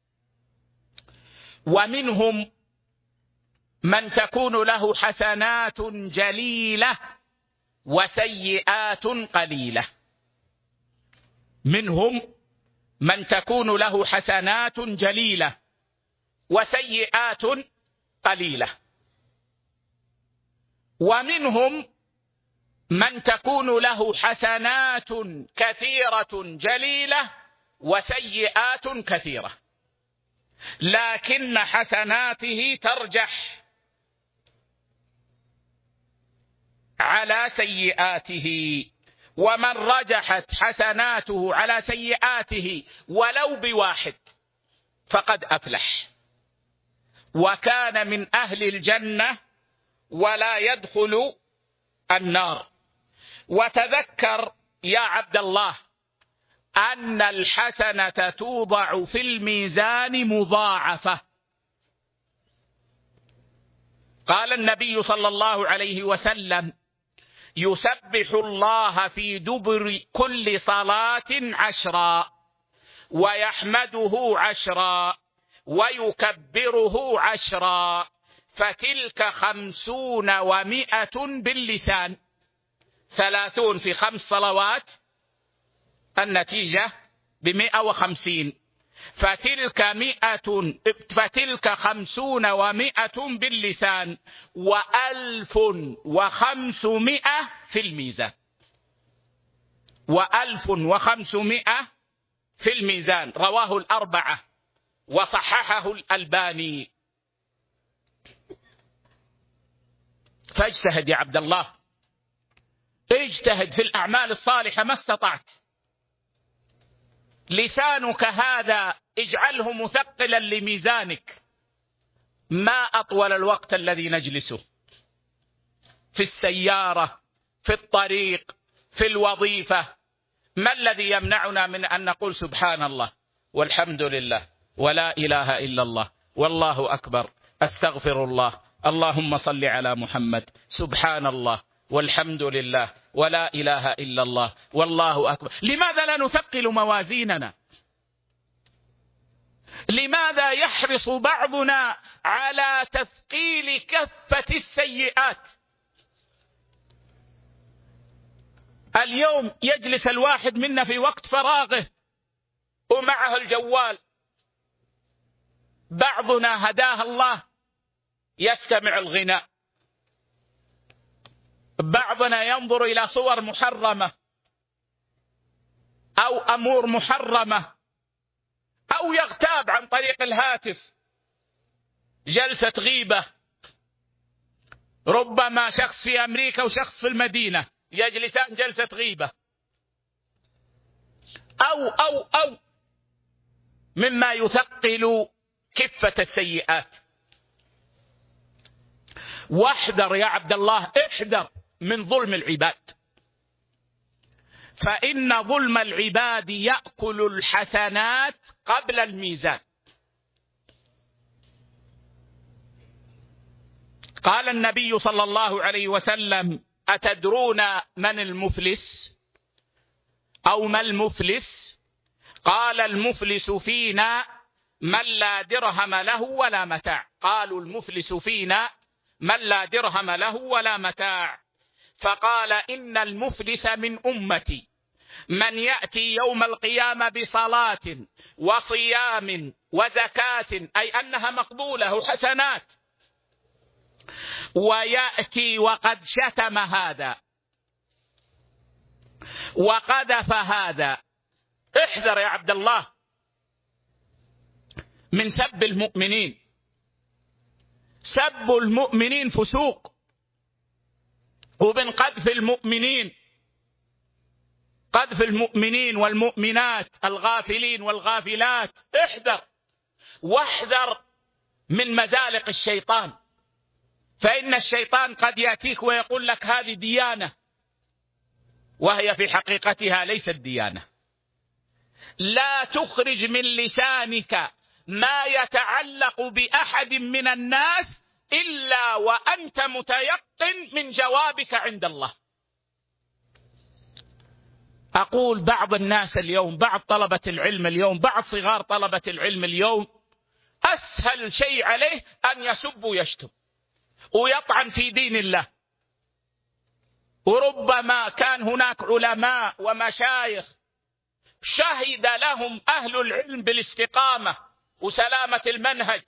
ومنهم من تكون له حسنات جليلة وسيئات قليلة. منهم من تكون له حسنات جليلة وسيئات قليلة. ومنهم من تكون له حسنات كثيرة جليلة وسيئات كثيرة، لكن حسناته ترجح على سيئاته. ومن رجحت حسناته على سيئاته ولو بواحد فقد أفلح وكان من أهل الجنة ولا يدخل النار. وتذكر يا عبد الله أن الحسنة توضع في الميزان مضاعفة. قال النبي صلى الله عليه وسلم يسبح الله في دبر كل صلاة عشرا ويحمده عشرا ويكبره عشرا، فتلك خمسون ومائة باللسان، ثلاثون في خمس صلوات النتيجة بمائة وخمسين، فتلك مئة فتلك خمسون ومائة باللسان وألف وخمسمائة في الميزان، وألف وخمسمائة في الميزان. رواه الأربعة وصححه الألباني. فاجتهد يا عبد الله، اجتهد في الأعمال الصالحة ما استطعت. لسانك هذا اجعله مثقلا لميزانك. ما أطول الوقت الذي نجلسه في السيارة، في الطريق، في الوظيفة. ما الذي يمنعنا من أن نقول سبحان الله والحمد لله ولا إله إلا الله والله أكبر أستغفر الله اللهم صل على محمد، سبحان الله والحمد لله ولا إله إلا الله والله أكبر. لماذا لا نثقل موازيننا؟ لماذا يحرص بعضنا على تثقيل كفة السيئات؟ اليوم يجلس الواحد منا في وقت فراغه ومعه الجوال. بعضنا هداه الله يستمع الغناء، بعضنا ينظر إلى صور محرمة أو أمور محرمة أو يغتاب عن طريق الهاتف، جلسة غيبة. ربما شخص في أمريكا وشخص في المدينة يجلسان جلسة غيبة، أو أو أو مما يثقل كفة السيئات. واحذر يا عبد الله، احذر من ظلم العباد. فإن ظلم العباد يأكل الحسنات قبل الميزان. قال النبي صلى الله عليه وسلم: أتدرون من المفلس أو ما المفلس؟ قال: المفلس فينا من لا درهم له ولا متاع. قالوا: المفلس فينا من لا درهم له ولا متاع. فقال: إن المفلس من أمتي من يأتي يوم القيامة بصلاة وصيام وزكاة، أي أنها مقبولة حسنات، ويأتي وقد شتم هذا وقذف هذا. احذر يا عبد الله من سب المؤمنين. سب المؤمنين فسوق، ومن قذف المؤمنين، قذف المؤمنين والمؤمنات الغافلين والغافلات. احذر واحذر من مزالق الشيطان، فإن الشيطان قد يأتيك ويقول لك هذه ديانة، وهي في حقيقتها ليست ديانة. لا تخرج من لسانك ما يتعلق بأحد من الناس إلا وأنت متيقن من جوابك عند الله. أقول بعض الناس اليوم، بعض طلبة العلم اليوم، بعض صغار طلبة العلم اليوم، أسهل شيء عليه أن يسب ويشتم ويطعن في دين الله. وربما كان هناك علماء ومشايخ شهد لهم أهل العلم بالاستقامة وسلامة المنهج.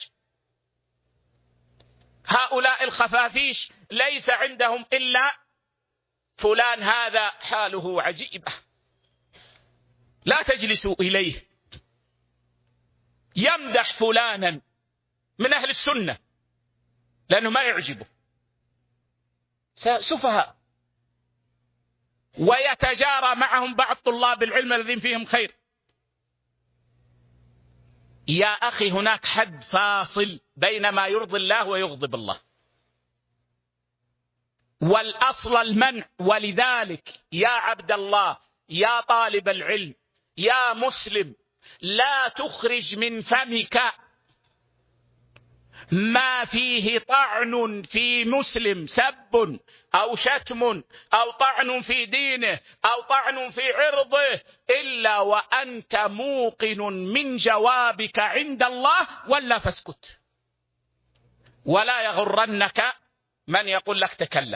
هؤلاء الخفافيش ليس عندهم إلا فلان هذا حاله عجيبة، لا تجلسوا إليه. يمدح فلانا من أهل السنة لأنه ما يعجبه، سفهاء. ويتجارى معهم بعض طلاب العلم الذين فيهم خير. يا أخي هناك حد فاصل بين ما يرضي الله ويغضب الله، والأصل المنع. ولذلك يا عبد الله، يا طالب العلم، يا مسلم، لا تخرج من فمك ما فيه طعن في مسلم، سب أو شتم أو طعن في دينه أو طعن في عرضه، إلا وأنت موقن من جوابك عند الله، ولا فاسكت. ولا يغرنك من يقول لك تكلم.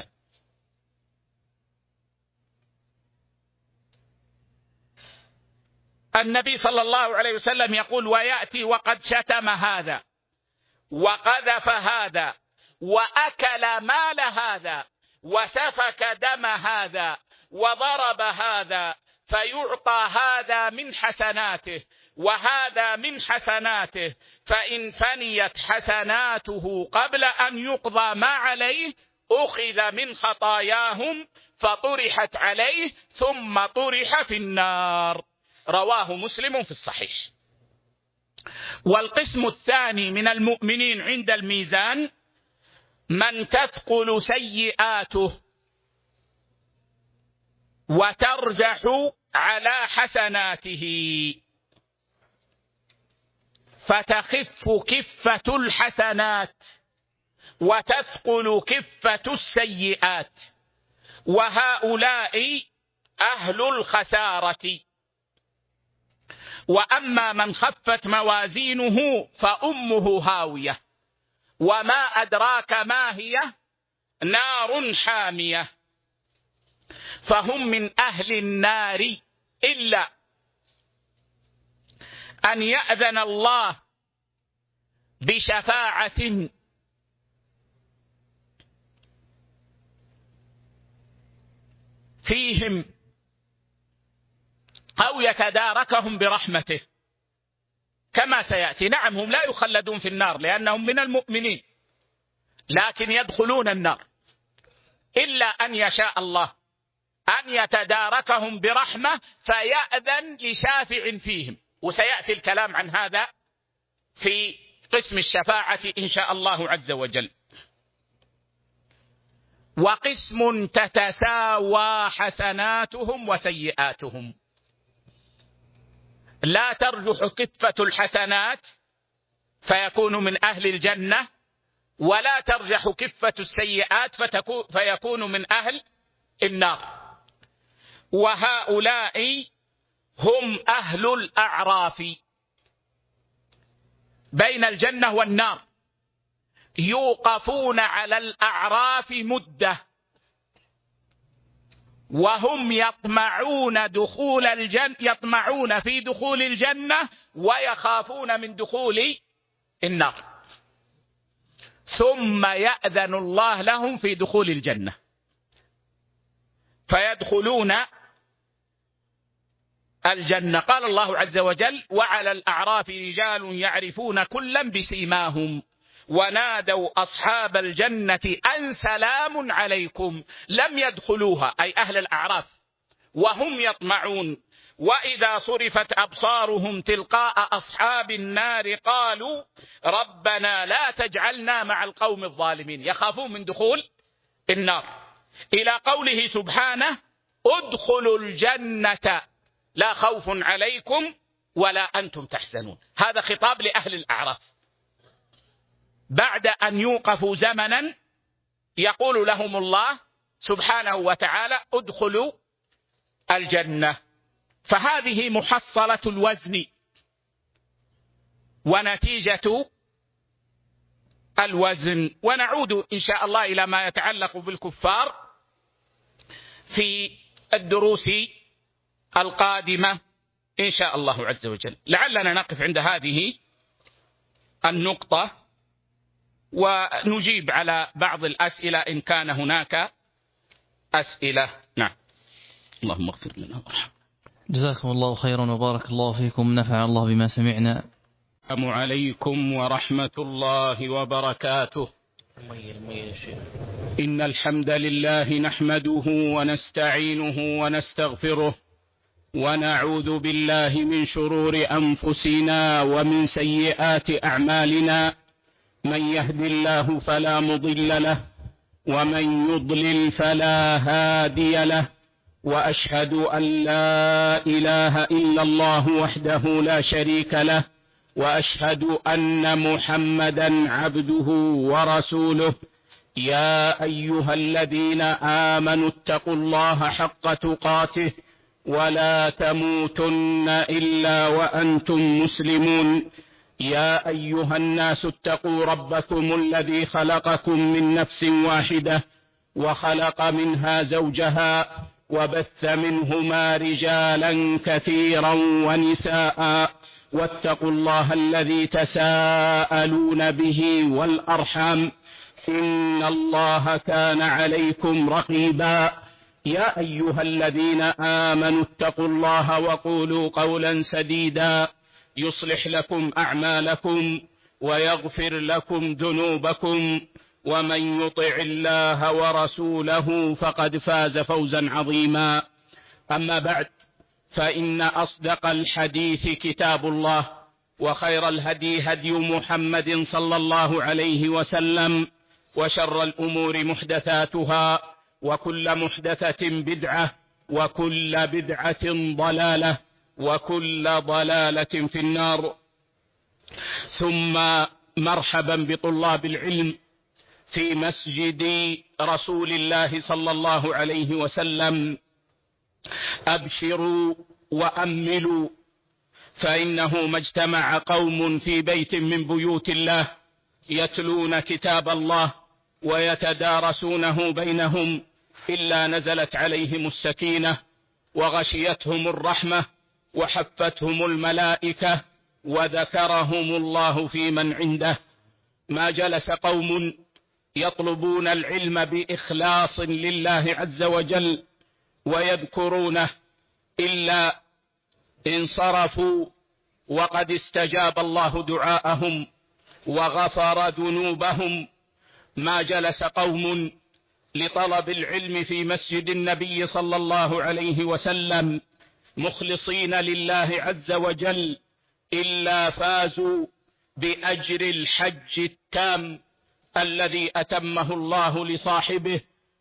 النبي صلى الله عليه وسلم يقول: ويأتي وقد شتم هذا وقذف هذا وأكل مال هذا وسفك دم هذا وضرب هذا، فيعطى هذا من حسناته وهذا من حسناته، فإن فنيت حسناته قبل أن يقضى ما عليه أخذ من خطاياهم فطرحت عليه ثم طرح في النار. رواه مسلم في الصحيح. والقسم الثاني من المؤمنين عند الميزان من تثقل سيئاته وترجح على حسناته، فتخف كفة الحسنات وتثقل كفة السيئات، وهؤلاء أهل الخسارة. وأما من خفت موازينه فأمه هاوية، وما أدراك ما هي، نار حامية. فهم من أهل النار إلا أن يأذن الله بشفاعة فيهم أو يتداركهم برحمته كما سيأتي. نعم هم لا يخلدون في النار لأنهم من المؤمنين، لكن يدخلون النار إلا أن يشاء الله أن يتداركهم برحمة فيأذن لشافع فيهم. وسيأتي الكلام عن هذا في قسم الشفاعة إن شاء الله عز وجل. وقسم تتساوى حسناتهم وسيئاتهم. لا ترجح كفة الحسنات فيكون من أهل الجنة، ولا ترجح كفة السيئات فيكون من أهل النار. وهؤلاء هم أهل الأعراف بين الجنة والنار، يوقفون على الأعراف مدة، وهم يطمعون دخول الجنة، يطمعون في دخول الجنة ويخافون من دخول النار، ثم يأذن الله لهم في دخول الجنة فيدخلون الجنة. قال الله عز وجل: وعلى الأعراف رجال يعرفون كلا بسيماهم ونادوا أصحاب الجنة أن سلام عليكم لم يدخلوها، أي أهل الأعراف، وهم يطمعون. وإذا صرفت أبصارهم تلقاء أصحاب النار قالوا ربنا لا تجعلنا مع القوم الظالمين، يخافون من دخول النار. إلى قوله سبحانه: ادخلوا الجنة لا خوف عليكم ولا أنتم تحزنون. هذا خطاب لأهل الأعراف بعد أن يوقفوا زمنا، يقول لهم الله سبحانه وتعالى: ادخلوا الجنة. فهذه محصلة الوزن ونتيجة الوزن. ونعود إن شاء الله إلى ما يتعلق بالكفار في الدروس القادمة إن شاء الله عز وجل. لعلنا نقف عند هذه النقطة ونجيب على بعض الأسئلة إن كان هناك أسئلة. نعم. اللهم اغفر لنا وارحمنا.
جزاكم الله خيرا وبارك الله فيكم، نفع الله بما سمعنا.
السلام عليكم ورحمة الله وبركاته. إن الحمد لله نحمده ونستعينه ونستغفره، ونعوذ بالله من شرور أنفسنا ومن سيئات أعمالنا. من يهد الله فلا مضل له، ومن يضلل فلا هادي له، وأشهد أن لا إله إلا الله وحده لا شريك له، وأشهد أن محمدا عبده ورسوله. يا أيها الذين آمنوا اتقوا الله حق تقاته ولا تموتن إلا وأنتم مسلمون. يا أيها الناس اتقوا ربكم الذي خلقكم من نفس واحدة وخلق منها زوجها وبث منهما رجالا كثيرا ونساء، واتقوا الله الذي تساءلون به والأرحام إن الله كان عليكم رقيبا. يا أيها الذين آمنوا اتقوا الله وقولوا قولا سديدا يصلح لكم أعمالكم ويغفر لكم ذنوبكم، ومن يطع الله ورسوله فقد فاز فوزا عظيما. أما بعد، فإن أصدق الحديث كتاب الله، وخير الهدي هدي محمد صلى الله عليه وسلم، وشر الأمور محدثاتها، وكل محدثة بدعة، وكل بدعة ضلالة، وكل ضلالة في النار. ثم مرحبا بطلاب العلم في مسجد رسول الله صلى الله عليه وسلم. أبشروا وأملوا، فإنه ما اجتمع قوم في بيت من بيوت الله يتلون كتاب الله ويتدارسونه بينهم إلا نزلت عليهم السكينة وغشيتهم الرحمة وحفتهم الملائكة وذكرهم الله في من عنده. ما جلس قوم يطلبون العلم بإخلاص لله عز وجل ويذكرونه إلا انصرفوا وقد استجاب الله دعاءهم وغفر ذنوبهم. ما جلس قوم لطلب العلم في مسجد النبي صلى الله عليه وسلم مخلصين لله عز وجل إلا فازوا بأجر الحج التام الذي أتمه الله لصاحبه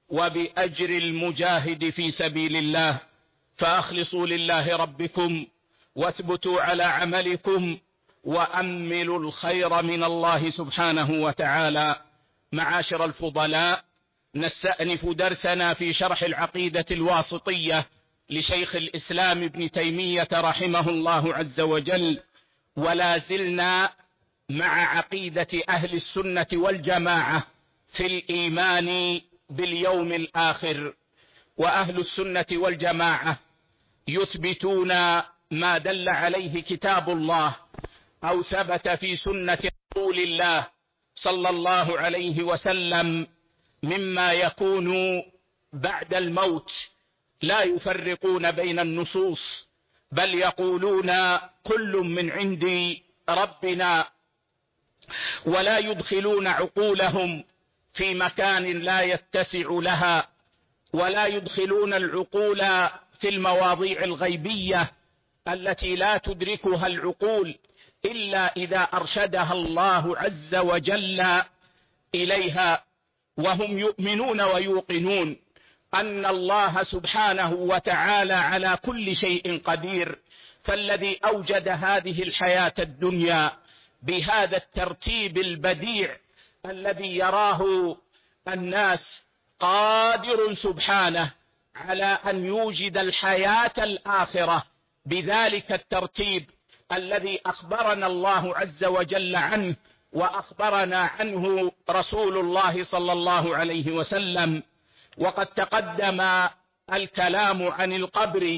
وبأجر المجاهد في سبيل الله، فأخلصوا لله ربكم واثبتوا على عملكم وأملوا الخير من الله سبحانه وتعالى. معاشر الفضلاء، نستأنف درسنا في شرح العقيدة الواسطية لشيخ الإسلام ابن تيمية رحمه الله عز وجل، ولا زلنا مع عقيدة أهل السنة والجماعة في الإيمان باليوم الآخر. وأهل السنة والجماعة يثبتون ما دل عليه كتاب الله أو ثبت في سنة رسول الله صلى الله عليه وسلم مما يكون بعد الموت. لا يفرقون بين النصوص، بل يقولون كل من عند ربنا، ولا يدخلون عقولهم في مكان لا يتسع لها، ولا يدخلون العقول في المواضيع الغيبية التي لا تدركها العقول إلا إذا أرشدها الله عز وجل إليها. وهم يؤمنون ويوقنون أن الله سبحانه وتعالى على كل شيء قدير، فالذي أوجد هذه الحياة الدنيا بهذا الترتيب البديع الذي يراه الناس قادر سبحانه على أن يوجد الحياة الآخرة بذلك الترتيب الذي أخبرنا الله عز وجل عنه وأخبرنا عنه رسول الله صلى الله عليه وسلم. وقد تقدم الكلام عن القبر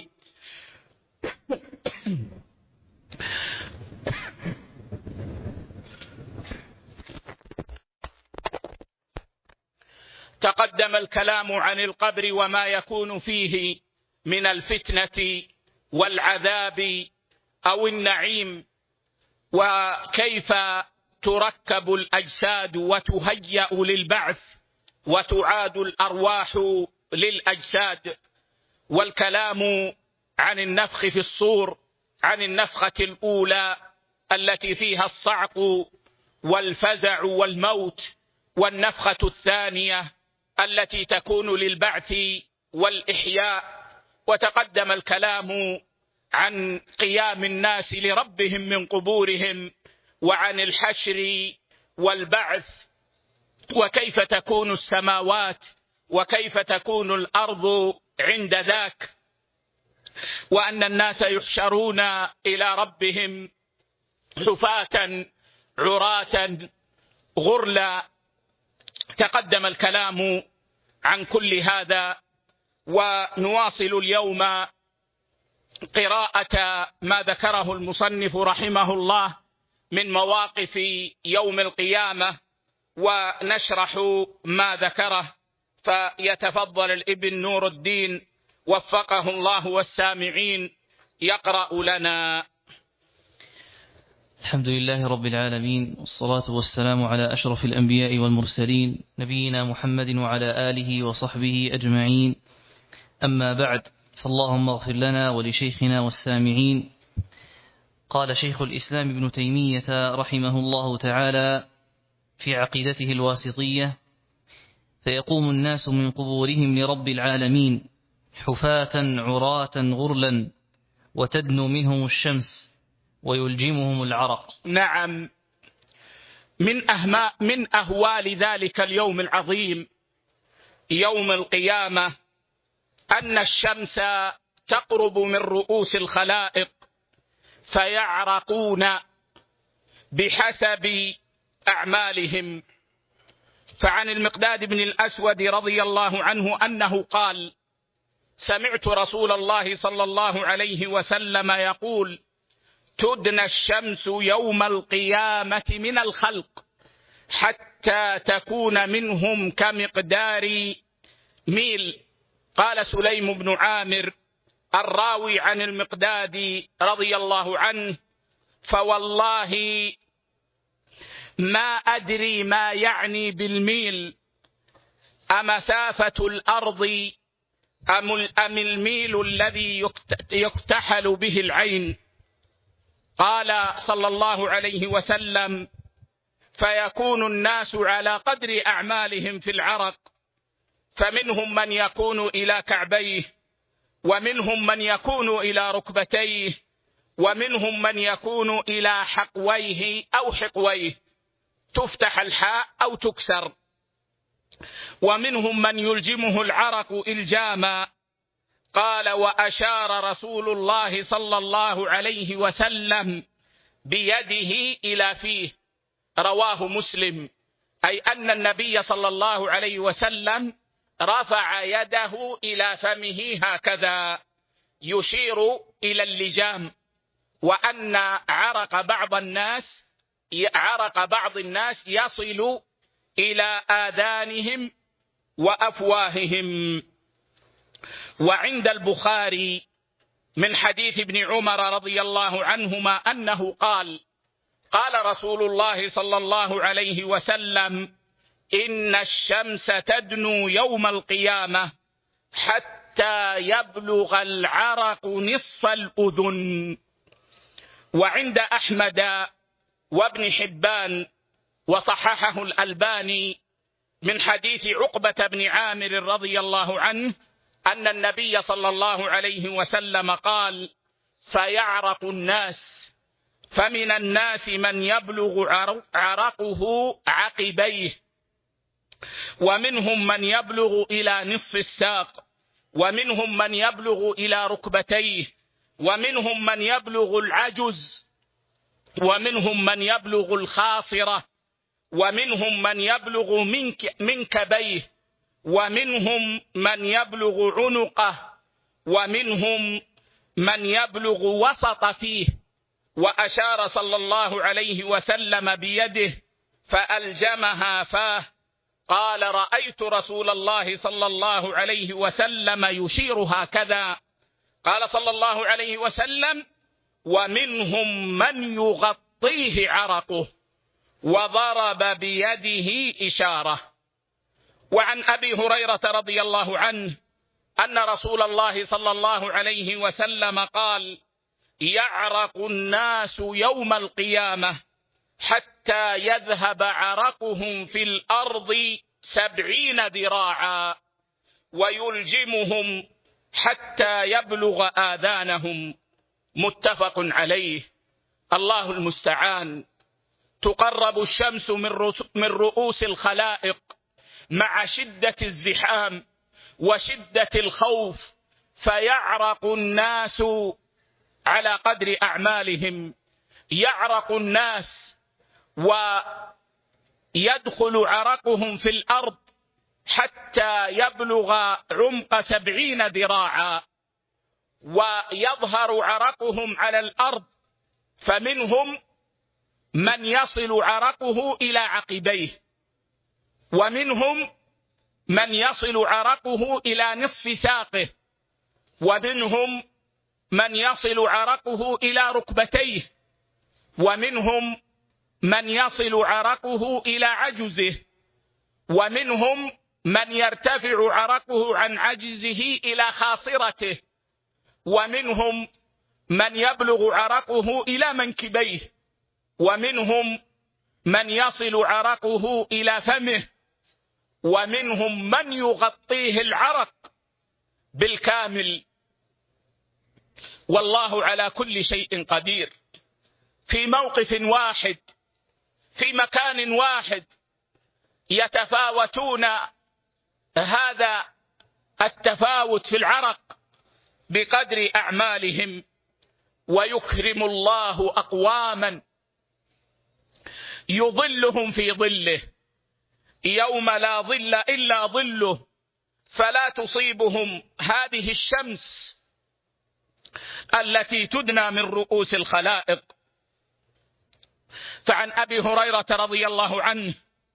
تقدم الكلام عن القبر وما يكون فيه من الفتنة والعذاب أو النعيم، وكيف تركب الأجساد وتهيأ للبعث وتعاد الأرواح للأجساد، والكلام عن النفخ في الصور، عن النفخة الأولى التي فيها الصعق والفزع والموت، والنفخة الثانية التي تكون للبعث والإحياء. وتقدم الكلام عن قيام الناس لربهم من قبورهم، وعن الحشر والبعث، وكيف تكون السماوات وكيف تكون الأرض عند ذاك، وأن الناس يحشرون إلى ربهم حفاة عراة غرلا. تقدم الكلام عن كل هذا، ونواصل اليوم قراءة ما ذكره المصنف رحمه الله من مواقف يوم القيامة، ونشرح ما ذكره. فيتفضل الابن نور الدين وفقه الله والسامعين يقرأ لنا.
الحمد لله رب العالمين، والصلاة والسلام على أشرف الأنبياء والمرسلين، نبينا محمد وعلى آله وصحبه أجمعين. أما بعد، فاللهم اغفر لنا ولشيخنا والسامعين. قال شيخ الإسلام ابن تيمية رحمه الله تعالى في عقيدته الواسطية: فيقوم الناس من قبورهم لرب العالمين حفاة عراة غرلا، وتدنو منهم الشمس ويلجمهم العرق.
نعم، من أهما من أهوال ذلك اليوم العظيم يوم القيامة أن الشمس تقرب من رؤوس الخلائق فيعرقون بحسب أعمالهم. فعن المقداد بن الأسود رضي الله عنه أنه قال: سمعت رسول الله صلى الله عليه وسلم يقول: تدنى الشمس يوم القيامة من الخلق حتى تكون منهم كمقدار ميل. قال سليم بن عامر الراوي عن المقداد رضي الله عنه: فوالله ما أدري ما يعني بالميل، أمسافة الأرض أم الميل الذي يكتحل به العين. قال صلى الله عليه وسلم: فيكون الناس على قدر أعمالهم في العرق، فمنهم من يكون إلى كعبيه، ومنهم من يكون إلى ركبتيه، ومنهم من يكون إلى حقويه أو حقويه، تفتح الحاء أو تكسر. ومنهم من يلجمه العرق إلجاما. قال: وأشار رسول الله صلى الله عليه وسلم بيده إلى فيه. رواه مسلم. أي أن النبي صلى الله عليه وسلم رفع يده إلى فمه هكذا يشير إلى اللجام، وأن عرق بعض الناس عرق بعض الناس يصل إلى آذانهم وأفواههم. وعند البخاري من حديث ابن عمر رضي الله عنهما أنه قال: قال رسول الله صلى الله عليه وسلم: إن الشمس تدنو يوم القيامة حتى يبلغ العرق نصف الأذن. وعند أحمد وابن حبان وصححه الألباني من حديث عقبة بن عامر رضي الله عنه أن النبي صلى الله عليه وسلم قال: فيعرق الناس، فمن الناس من يبلغ عرقه عقبيه، ومنهم من يبلغ إلى نصف الساق، ومنهم من يبلغ إلى ركبتيه، ومنهم من يبلغ العجز، ومنهم من يبلغ الخاصرة، ومنهم من يبلغ منكبيه، ومنهم من يبلغ عنقه، ومنهم من يبلغ وسط فيه. وأشار صلى الله عليه وسلم بيده فألجمها فاه. قال: رأيت رسول الله صلى الله عليه وسلم يشير هكذا. قال صلى الله عليه وسلم: ومنهم من يغطيه عرقه، وضرب بيده إشارة. وعن أبي هريرة رضي الله عنه أن رسول الله صلى الله عليه وسلم قال: يعرق الناس يوم القيامة حتى يذهب عرقهم في الأرض سبعين ذراعا، ويلجمهم حتى يبلغ آذانهم. متفق عليه. الله المستعان. تقرب الشمس من رؤوس الخلائق مع شدة الزحام وشدة الخوف، فيعرق الناس على قدر أعمالهم. يعرق الناس ويدخل عرقهم في الأرض حتى يبلغ عمق سبعين ذراعا، ويظهر عرقهم على الأرض، فمنهم من يصل عرقه إلى عقبيه، ومنهم من يصل عرقه إلى نصف ساقه، ومنهم من يصل عرقه إلى ركبتيه، ومنهم من يصل عرقه إلى عجزه، ومنهم من يرتفع عرقه عن عجزه إلى خاصرته، ومنهم من يبلغ عرقه إلى منكبيه، ومنهم من يصل عرقه إلى فمه، ومنهم من يغطيه العرق بالكامل. والله على كل شيء قدير. في موقف واحد، في مكان واحد، يتفاوتون هذا التفاوت في العرق بقدر أعمالهم، ويكرم الله أقواما يظلهم في ظله يوم لا ظل إلا ظله، فلا تصيبهم هذه الشمس التي تدنى من رؤوس الخلائق. فعن أبي هريرة رضي الله عنه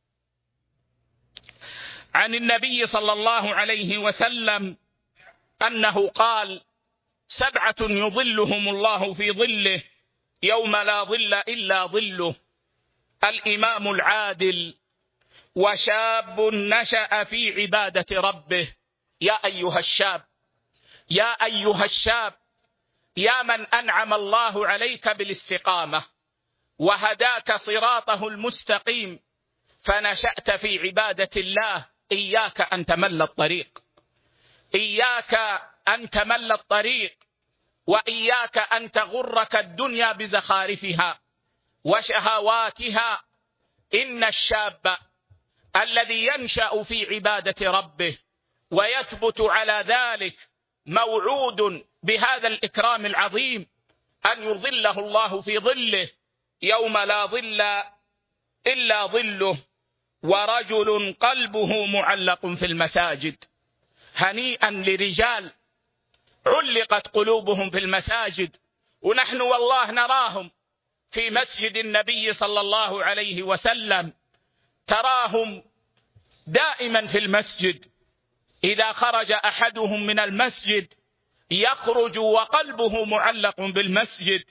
عن النبي صلى الله عليه وسلم أنه قال: سبعة يظلهم الله في ظله يوم لا ظل إلا ظله: الإمام العادل، وشاب نشأ في عبادة ربه. يا أيها الشاب، يا أيها الشاب، يا من أنعم الله عليك بالاستقامة وهداك صراطه المستقيم، فنشأت في عبادة الله، إياك أن تمل الطريق، إياك أن تمل الطريق، وإياك أن تغرك الدنيا بزخارفها وشهواتها. إن الشاب الذي ينشأ في عبادة ربه ويثبت على ذلك موعود بهذا الإكرام العظيم، أن يظله الله في ظله يوم لا ظل إلا ظله، ورجل قلبه معلق في المساجد. هنيئا لرجال علقت قلوبهم في المساجد، ونحن والله نراهم في مسجد النبي صلى الله عليه وسلم، تراهم دائما في المسجد. إذا خرج أحدهم من المسجد يخرج وقلبه معلق بالمسجد،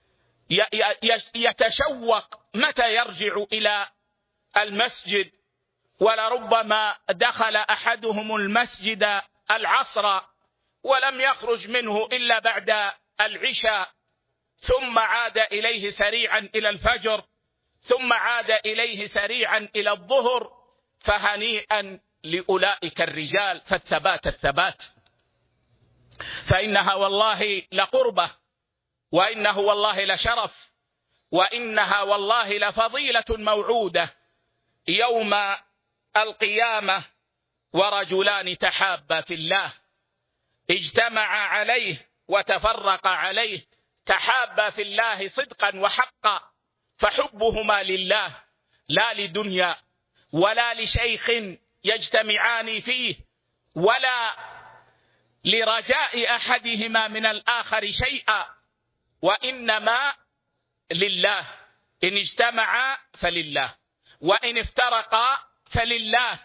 يتشوق متى يرجع إلى المسجد. ولربما دخل أحدهم المسجد العصر ولم يخرج منه إلا بعد العشاء، ثم عاد إليه سريعا إلى الفجر، ثم عاد إليه سريعا إلى الظهر. فهنيئا لأولئك الرجال، فالثبات الثبات، فإنها والله لقربة، وإنه والله لشرف، وإنها والله لفضيلة موعودة يوم القيامة. ورجلان تحابا في الله اجتمعا عليه وتفرقا عليه، تحابا في الله صدقا وحقا، فحبهما لله لا لدنيا ولا لشيخ يجتمعان فيه، ولا لرجاء أحدهما من الآخر شيئا، وإنما لله. إن اجتمعا فلله، وإن افترقا فلله.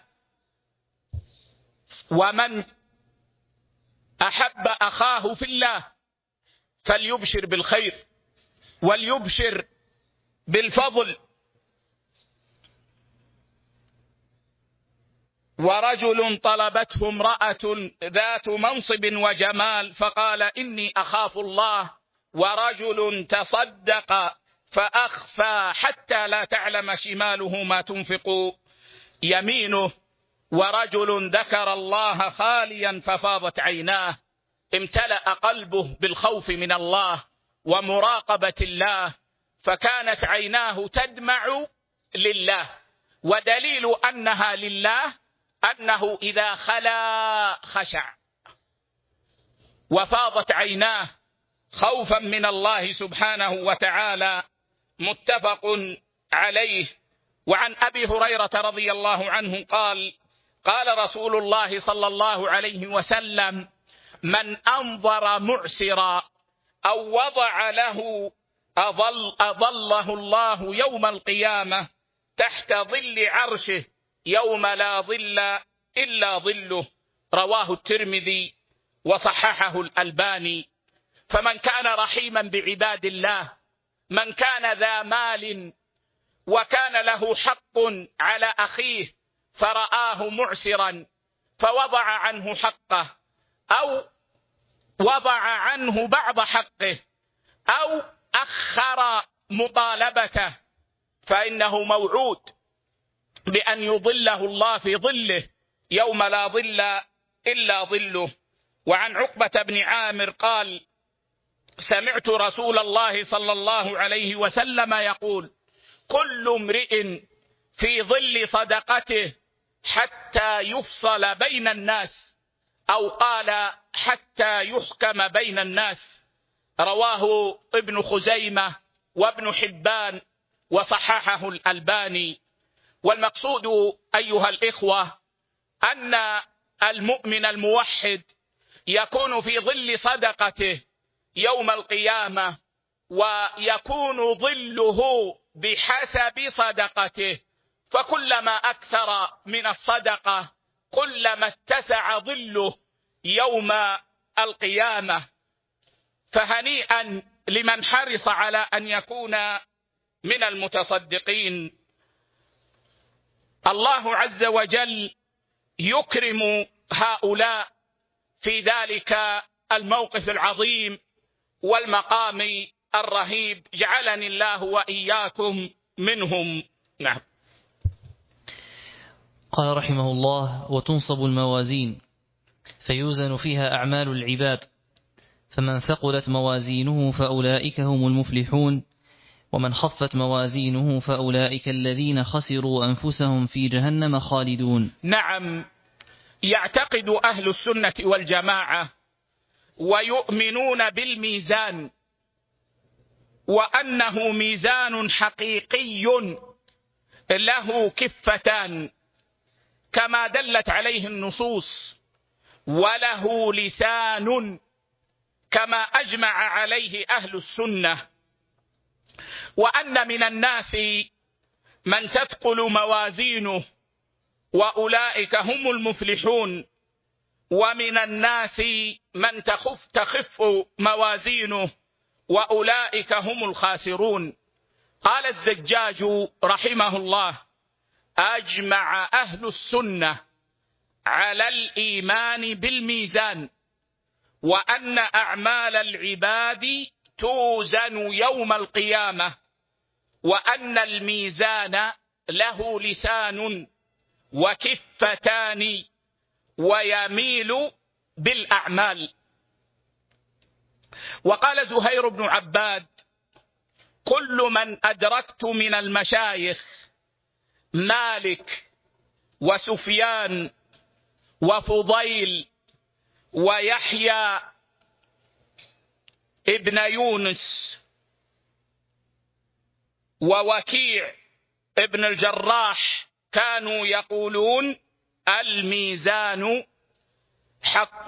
ومن أحب أخاه في الله فليبشر بالخير وليبشر بالفضل. ورجل طلبته امرأة ذات منصب وجمال فقال إني أخاف الله، ورجل تصدق فأخفى حتى لا تعلم شماله ما تنفق يمينه، ورجل ذكر الله خاليا ففاضت عيناه، امتلأ قلبه بالخوف من الله ومراقبة الله، فكانت عيناه تدمع لله. ودليل أنها لله أنه إذا خلا خشع، وفاضت عيناه خوفا من الله سبحانه وتعالى. متفق عليه. وعن أبي هريرة رضي الله عنه قال قال رسول الله صلى الله عليه وسلم: من أنظر معسرا أو وضع له أظل أظله الله يوم القيامة تحت ظل عرشه يوم لا ظل إلا ظله. رواه الترمذي وصححه الألباني. فمن كان رحيما بعباد الله، من كان ذا مال وكان له حق على أخيه فرآه معسرا فوضع عنه حقه، أو وضع عنه بعض حقه، أو أخر مطالبته، فإنه موعود بأن يظله الله في ظله يوم لا ظل إلا ظله. وعن عقبة بن عامر قال: سمعت رسول الله صلى الله عليه وسلم يقول: كل امرئ في ظل صدقته حتى يفصل بين الناس، أو قال حتى يحكم بين الناس. رواه ابن خزيمة وابن حبان وصححه الألباني. والمقصود أيها الإخوة أن المؤمن الموحد يكون في ظل صدقته يوم القيامة، ويكون ظله بحسب صدقته، فكلما أكثر من الصدقة كلما اتسع ظله يوم القيامة. فهنيئا لمن حرص على أن يكون من المتصدقين. الله عز وجل يكرم هؤلاء في ذلك الموقف العظيم والمقام الرهيب، جعلني الله وإياكم منهم. نعم.
قال رحمه الله: وتنصب الموازين فيوزن فيها أعمال العباد، فمن ثقلت موازينه فأولئك هم المفلحون، ومن خفت موازينه فأولئك الذين خسروا أنفسهم في جهنم خالدون.
نعم، يعتقد أهل السنة والجماعة ويؤمنون بالميزان، وأنه ميزان حقيقي له كفتان كما دلت عليه النصوص، وله لسان كما أجمع عليه أهل السنة، وأن من الناس من تثقل موازينه وأولئك هم المفلحون، ومن الناس من تخف تخف موازينه وأولئك هم الخاسرون. قال الزجاج رحمه الله: أجمع أهل السنة على الإيمان بالميزان، وأن أعمال العباد توزن يوم القيامة، وأن الميزان له لسان وكفتان ويميل بالأعمال. وقال زهير بن عباد: كل من أدركت من المشايخ مالك وسفيان وفضيل ويحيى ابن يونس ووكيع ابن الجراح كانوا يقولون الميزان حق.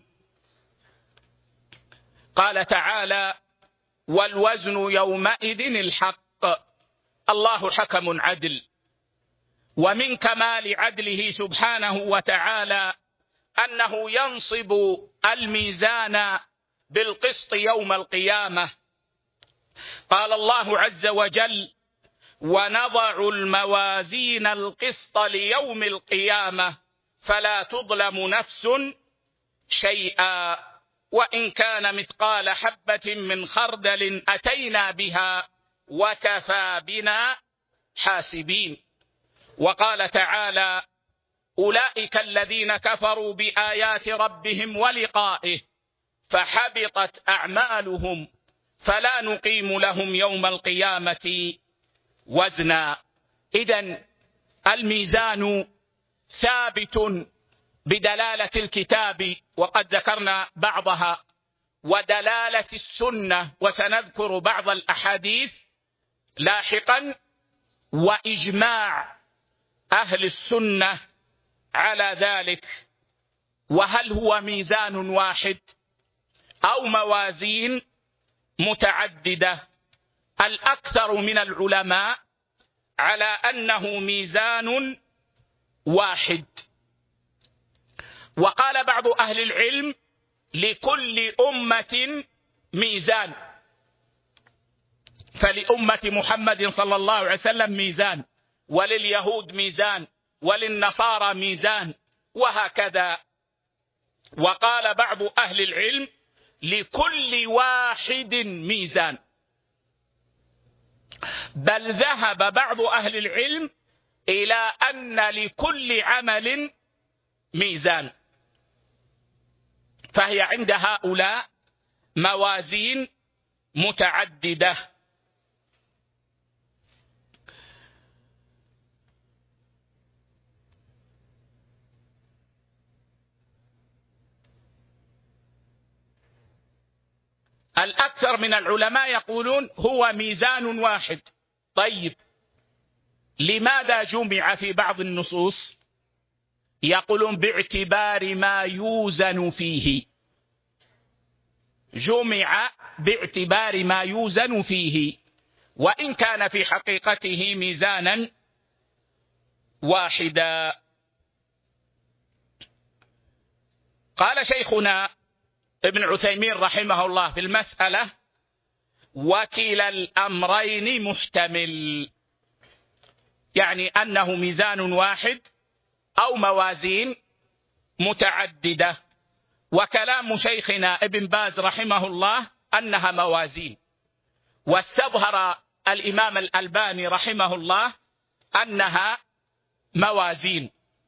قال تعالى: والوزن يومئذ الحق. الله حكم عدل، ومن كمال عدله سبحانه وتعالى أنه ينصب الميزان بالقسط يوم القيامة. قال الله عز وجل: ونضع الموازين القسط ليوم القيامة فلا تظلم نفس شيئا وإن كان مثقال حبة من خردل أتينا بها وكفى بنا حاسبين. وقال تعالى: أولئك الذين كفروا بآيات ربهم ولقائه فحبطت أعمالهم فلا نقيم لهم يوم القيامة وزنا. إذن الميزان ثابت بدلالة الكتاب وقد ذكرنا بعضها، ودلالة السنة وسنذكر بعض الأحاديث لاحقا، وإجماع أهل السنة على ذلك. وهل هو ميزان واحد أو موازين متعددة؟ الأكثر من العلماء على أنه ميزان واحد. وقال بعض أهل العلم: لكل أمة ميزان، فلأمة محمد صلى الله عليه وسلم ميزان، ولليهود ميزان، وللنصارى ميزان، وهكذا. وقال بعض أهل العلم: لكل واحد ميزان، بل ذهب بعض أهل العلم إلى أن لكل عمل ميزان، فهي عند هؤلاء موازين متعددة. الأكثر من العلماء يقولون هو ميزان واحد. طيب، لماذا جمع في بعض النصوص؟ يقولون باعتبار ما يوزن فيه، جمع باعتبار ما يوزن فيه، وإن كان في حقيقته ميزانا واحدا. قال شيخنا ابن عثيمين رحمه الله في المسألة: وكلا الأمرين محتمل، يعني أنه ميزان واحد أو موازين متعددة. وكلام شيخنا ابن باز رحمه الله أنها موازين، واستظهر الإمام الألباني رحمه الله أنها موازين،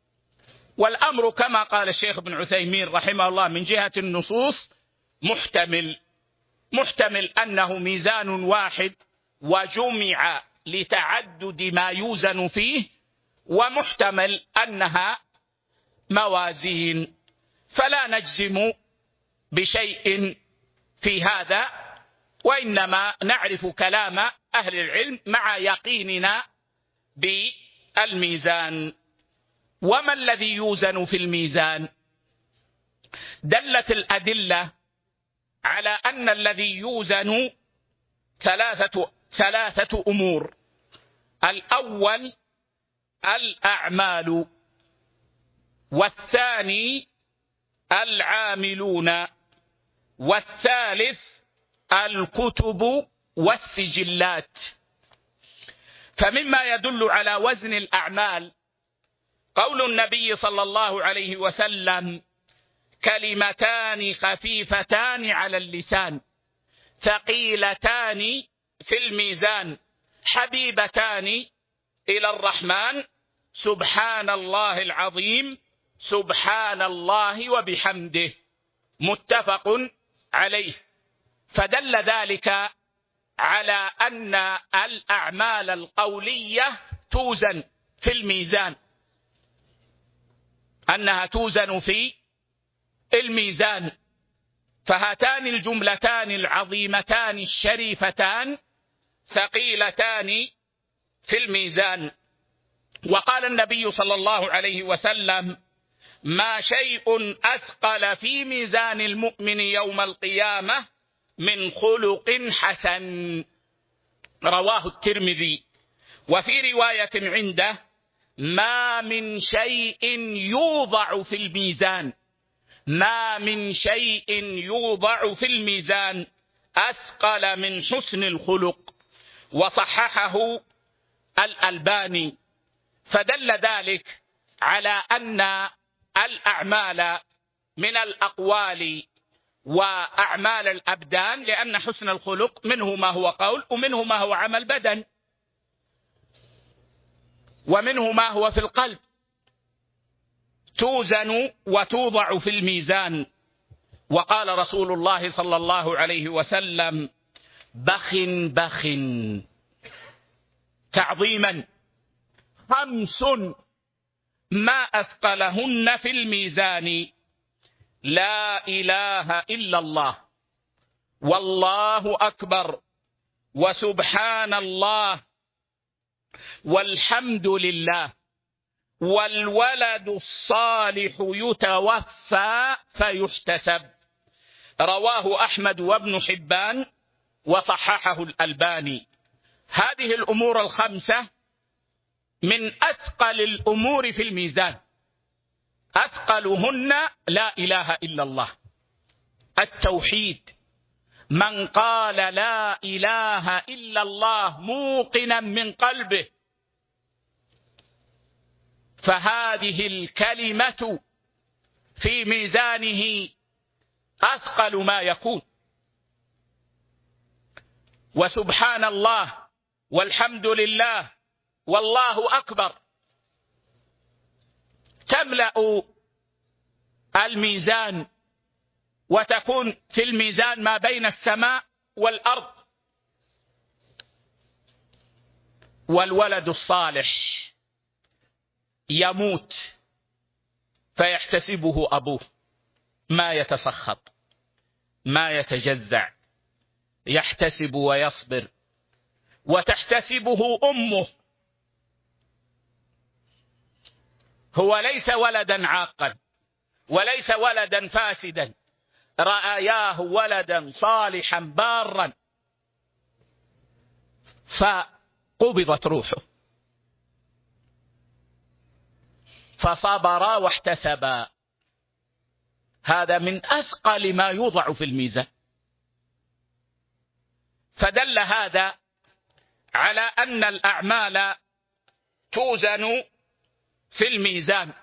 والأمر كما قال الشيخ ابن عثيمين رحمه الله من جهة النصوص محتمل، محتمل أنه ميزان واحد وجمع لتعدد ما يوزن فيه، ومحتمل أنها موازين، فلا نجزم بشيء في هذا، وإنما نعرف كلام أهل العلم مع يقيننا بالميزان. وما الذي يوزن في الميزان؟ دلت الأدلة على أن الذي يوزن ثلاثة, ثلاثة أمور. الأول الأعمال، والثاني العاملون، والثالث الكتب والسجلات. فمما يدل على وزن الأعمال قول النبي صلى الله عليه وسلم: كلمتان خفيفتان على اللسان ثقيلتان في الميزان حبيبتان إلى الرحمن، سبحان الله العظيم، سبحان الله وبحمده، متفق عليه. فدل ذلك على أن الأعمال القولية توزن في الميزان، أنها توزن في الميزان. فهاتان الجملتان العظيمتان الشريفتان ثقيلتان في الميزان. وقال النبي صلى الله عليه وسلم: ما شيء أثقل في ميزان المؤمن يوم القيامة من خلق حسن، رواه الترمذي. وفي رواية عنده: ما من شيء يوضع في الميزان، ما من شيء يوضع في الميزان أثقل من حسن الخلق، وصححه الألباني. فدل ذلك على أن الأعمال من الأقوال وأعمال الأبدان، لأن حسن الخلق منه ما هو قول، ومنه ما هو عمل بدن، ومنه ما هو في القلب، توزن وتوضع في الميزان. وقال رسول الله صلى الله عليه وسلم: بخ بخ، تعظيما، خمس ما أثقلهن في الميزان: لا إله إلا الله، والله أكبر، وسبحان الله، والحمد لله، والولد الصالح يتوفى فيحتسب. رواه أحمد وابن حبان وصححه الألباني. هذه الأمور الخمسة من أثقل الأمور في الميزان، أثقلهن لا إله إلا الله، التوحيد. من قال لا إله إلا الله موقنا من قلبه فهذه الكلمة في ميزانه أثقل ما يكون. وسبحان الله، والحمد لله، والله أكبر تملأ الميزان، وتكون في الميزان ما بين السماء والأرض. والولد الصالح يموت فيحتسبه أبوه، ما يتسخط، ما يتجزع، يحتسب ويصبر. وتحتسبه أمه، هو ليس ولدا عاقا وليس ولدا فاسدا، رأياه ولدا صالحا بارا، فقبضت روحه، فصبرا واحتسبا. هذا من أثقل ما يوضع في الميزان. فدل هذا على أن الأعمال توزن في الميزان.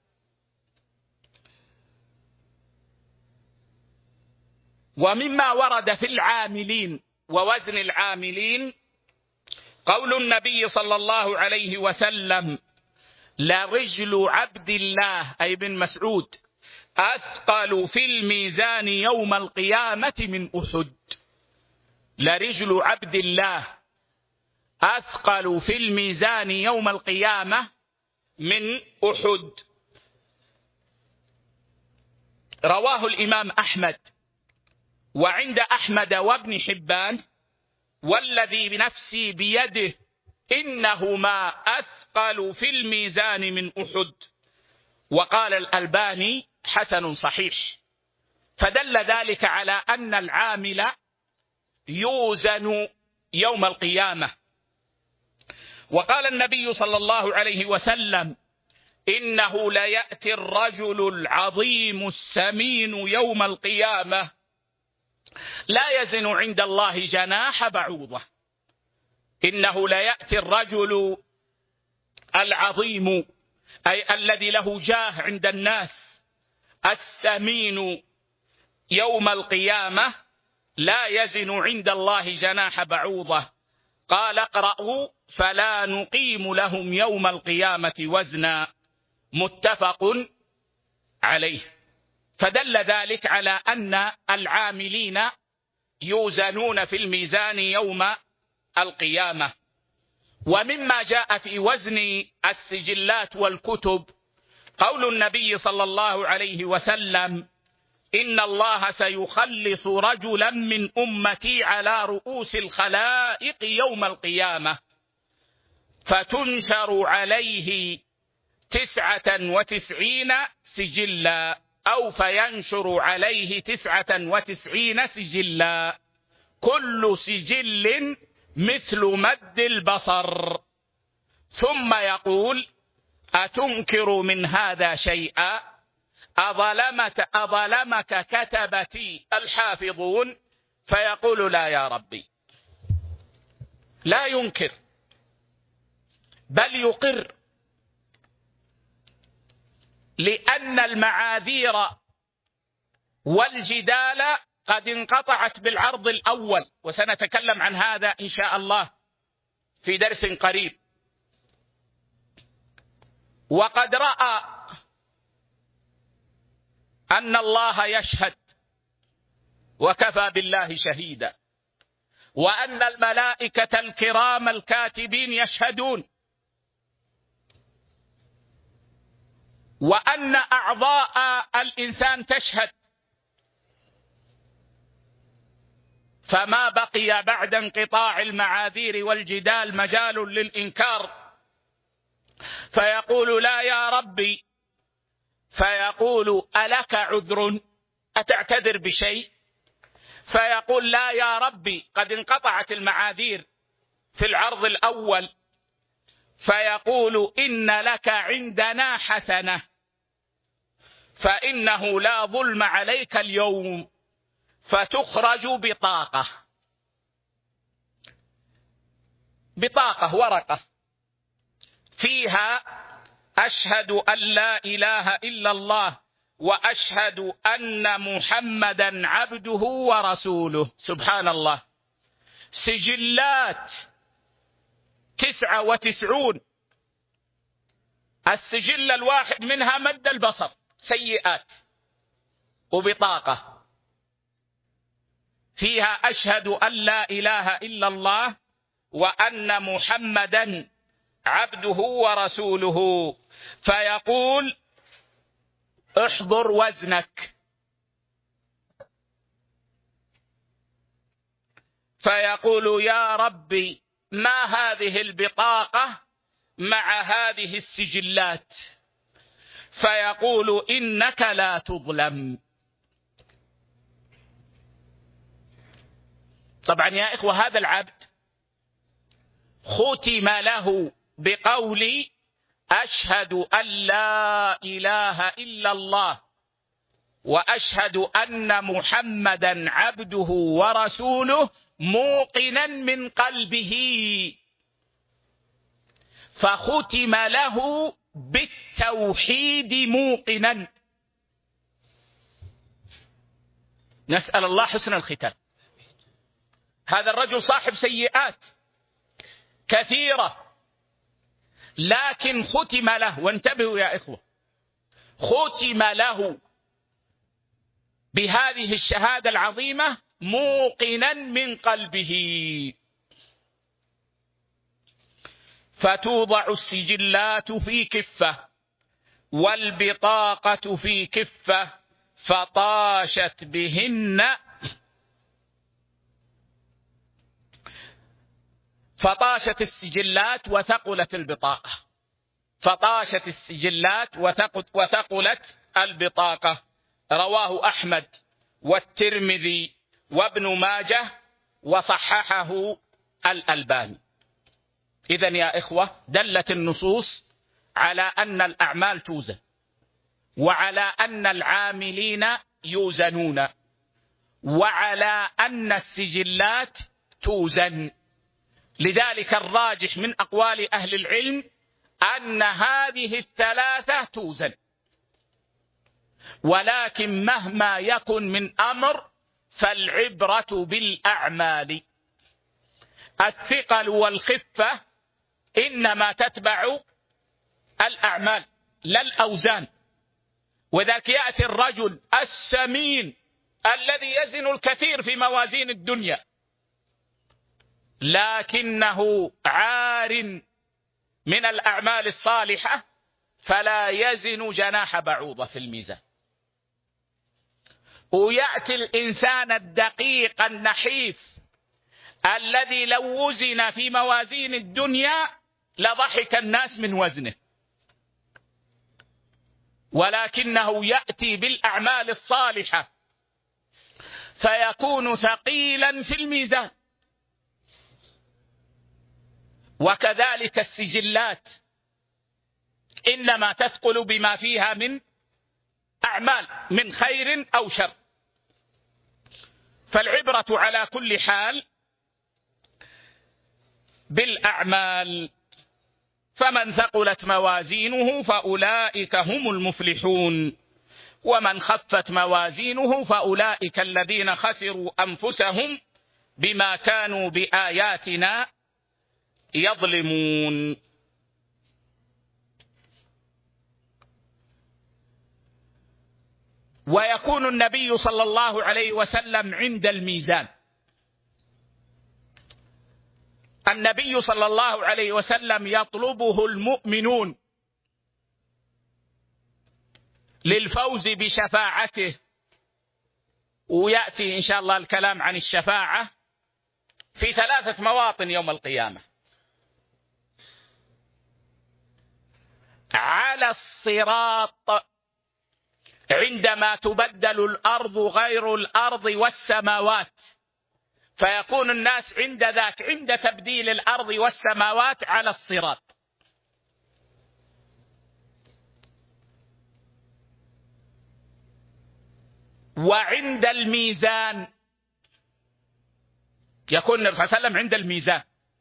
ومما ورد في العاملين ووزن العاملين قول النبي صلى الله عليه وسلم: لرجل عبد الله أي بن مسعود أثقل في الميزان يوم القيامة من أحد. لرجل عبد الله أثقل في الميزان يوم القيامة من أحد. رواه الإمام أحمد، وعند أحمد وابن حبان والذي بنفسي بيده إنهما أثقل في الميزان من أحد. وقال الألباني حسن صحيح. فدل ذلك على أن العامل يوزن يوم القيامة. وقال النبي صلى الله عليه وسلم: إنه ليأتي الرجل العظيم السمين يوم القيامة لا يزن عند الله جناح بعوضة. إنه ليأتي الرجل العظيم أي الذي له جاه عند الناس السمين يوم القيامة لا يزن عند الله جناح بعوضة. قال: اقرأوا: فلا نقيم لهم يوم القيامة وزنا. متفق عليه. فدل ذلك على أن العاملين يوزنون في الميزان يوم القيامة. ومما جاء في وزن السجلات والكتب قول النبي صلى الله عليه وسلم: إن الله سيخلص رجلا من أمتي على رؤوس الخلائق يوم القيامة فتنشر عليه تسعة وتسعين سجلا، أو فينشر عليه تسعة وتسعين سجلا، كل سجل مثل مد البصر، ثم يقول: أتنكر من هذا شيئا؟ أظلمك, أظلمك كتبتي الحافظون؟ فيقول: لا يا ربي. لا ينكر بل يقر، لأن المعاذير والجدال قد انقطعت بالعرض الأول، وسنتكلم عن هذا إن شاء الله في درس قريب. وقد رأى أن الله يشهد وكفى بالله شهيدا، وأن الملائكة الكرام الكاتبين يشهدون، وأن أعضاء الإنسان تشهد، فما بقي بعد انقطاع المعاذير والجدال مجال للإنكار. فيقول: لا يا ربي. فيقول: ألك عذر؟ أتعتذر بشيء؟ فيقول: لا يا ربي، قد انقطعت المعاذير في العرض الأول. فيقول: إن لك عندنا حسنة، فإنه لا ظلم عليك اليوم. فتخرج بطاقة، بطاقة ورقة فيها: أشهد أن لا إله إلا الله وأشهد أن محمدا عبده ورسوله. سبحان الله. سجلات تسعة وتسعون، السجل الواحد منها مد البصر سيئات، وبطاقة فيها: أشهد أن لا إله إلا الله وأن محمدا عبده ورسوله. فيقول: احضر وزنك. فيقول: يا ربي، ما هذه البطاقة مع هذه السجلات؟ فيقول: إنك لا تظلم. طبعا يا إخوة، هذا العبد ختم له بقول: أشهد أن لا إله إلا الله وأشهد أن محمدا عبده ورسوله، موقنا من قلبه، فختم له بالتوحيد موقنا. نسأل الله حسن الختام. هذا الرجل صاحب سيئات كثيرة، لكن ختم له، وانتبهوا يا إخوة، ختم له بهذه الشهادة العظيمة موقنا من قلبه. فتوضع السجلات في كفة والبطاقة في كفة فطاشت بهن فطاشت السجلات وثقلت البطاقة فطاشت السجلات وثقلت البطاقة. رواه أحمد والترمذي وابن ماجه وصححه الألباني. إذن يا إخوة، دلت النصوص على أن الأعمال توزن، وعلى أن العاملين يوزنون، وعلى أن السجلات توزن. لذلك الراجح من أقوال أهل العلم أن هذه الثلاثة توزن، ولكن مهما يكن من أمر فالعبرة بالأعمال. الثقل والخفة إنما تتبع الأعمال لا الأوزان. وذاك يأتي الرجل السمين الذي يزن الكثير في موازين الدنيا لكنه عار من الأعمال الصالحة فلا يزن جناح بعوضة في الميزان. ويأتي الإنسان الدقيق النحيف الذي لو وزن في موازين الدنيا لضحك الناس من وزنه، ولكنه يأتي بالأعمال الصالحة فيكون ثقيلا في الميزان. وكذلك السجلات إنما تثقل بما فيها من أعمال من خير أو شر. فالعبرة على كل حال بالأعمال. فمن ثقلت موازينه فأولئك هم المفلحون، ومن خفت موازينه فأولئك الذين خسروا أنفسهم بما كانوا بآياتنا يظلمون. ويكون النبي صلى الله عليه وسلم عند الميزان. النبي صلى الله عليه وسلم يطلبه المؤمنون للفوز بشفاعته، ويأتي إن شاء الله الكلام عن الشفاعة في ثلاثة مواطن يوم القيامة: على الصراط عندما تبدل الأرض غير الأرض والسماوات، فيكون الناس عند ذاك عند تبديل الأرض والسماوات على الصراط. وعند الميزان يكون النبي صلى الله عليه وسلم عند الميزان.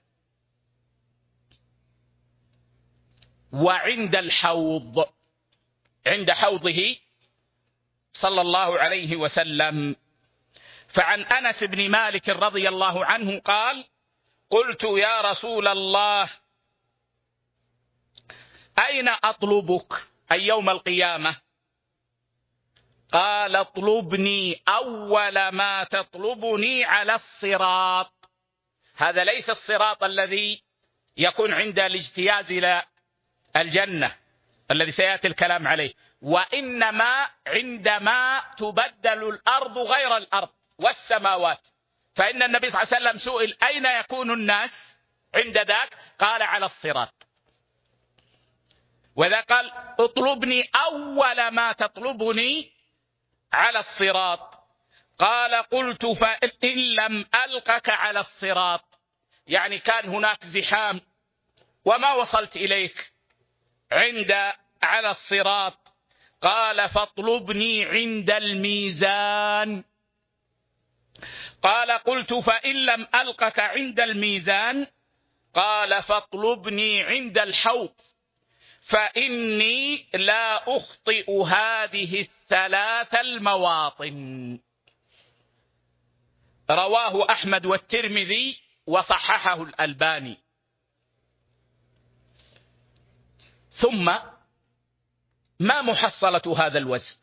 وعند الحوض عند حوضه صلى الله عليه وسلم. فعن أنس بن مالك رضي الله عنه قال: قلت يا رسول الله أين أطلبك أي يوم القيامة؟ قال: اطلبني أول ما تطلبني على الصراط. هذا ليس الصراط الذي يكون عند الاجتياز إلى الجنة الذي سيأتي الكلام عليه، وإنما عندما تبدل الأرض غير الأرض والسماوات. فإن النبي صلى الله عليه وسلم سئل أين يكون الناس عند ذاك؟ قال: على الصراط. وإذا قال اطلبني أول ما تطلبني على الصراط، قال: قلت فإن لم ألقك على الصراط، يعني كان هناك زحام وما وصلت إليك عند على الصراط، قال: فاطلبني عند الميزان. قال: قلت فإن لم ألقك عند الميزان، قال: فاطلبني عند الحوض، فإني لا أخطئ هذه الثلاث المواطن. رواه أحمد والترمذي وصححه الألباني. ثم ما محصلة هذا الوزن؟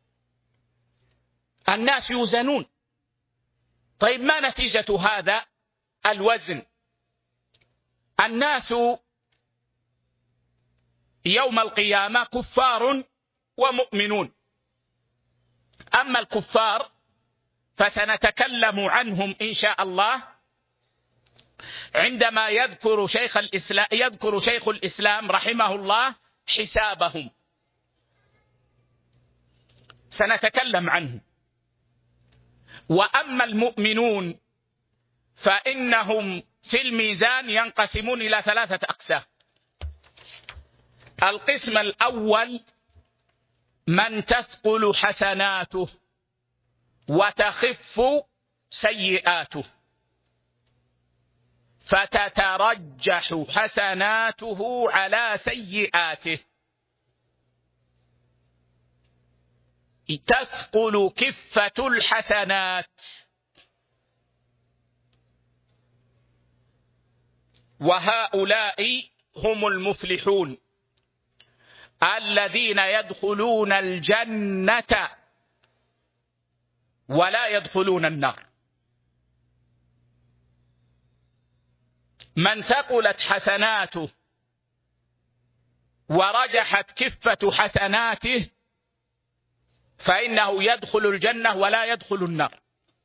الناس يوزنون. طيب ما نتيجة هذا الوزن؟ الناس يوم القيامة كفار ومؤمنون. أما الكفار فسنتكلم عنهم إن شاء الله عندما يذكر شيخ الإسلام يذكر شيخ الإسلام رحمه الله حسابهم، سنتكلم عنه. وأما المؤمنون فإنهم في الميزان ينقسمون إلى ثلاثة أقسام. القسم الأول من تثقل حسناته وتخف سيئاته، فتترجح حسناته على سيئاته. تثقل كفة الحسنات، وهؤلاء هم المفلحون الذين يدخلون الجنة ولا يدخلون النار. من ثقلت حسناته ورجحت كفة حسناته فإنه يدخل الجنة ولا يدخل النار.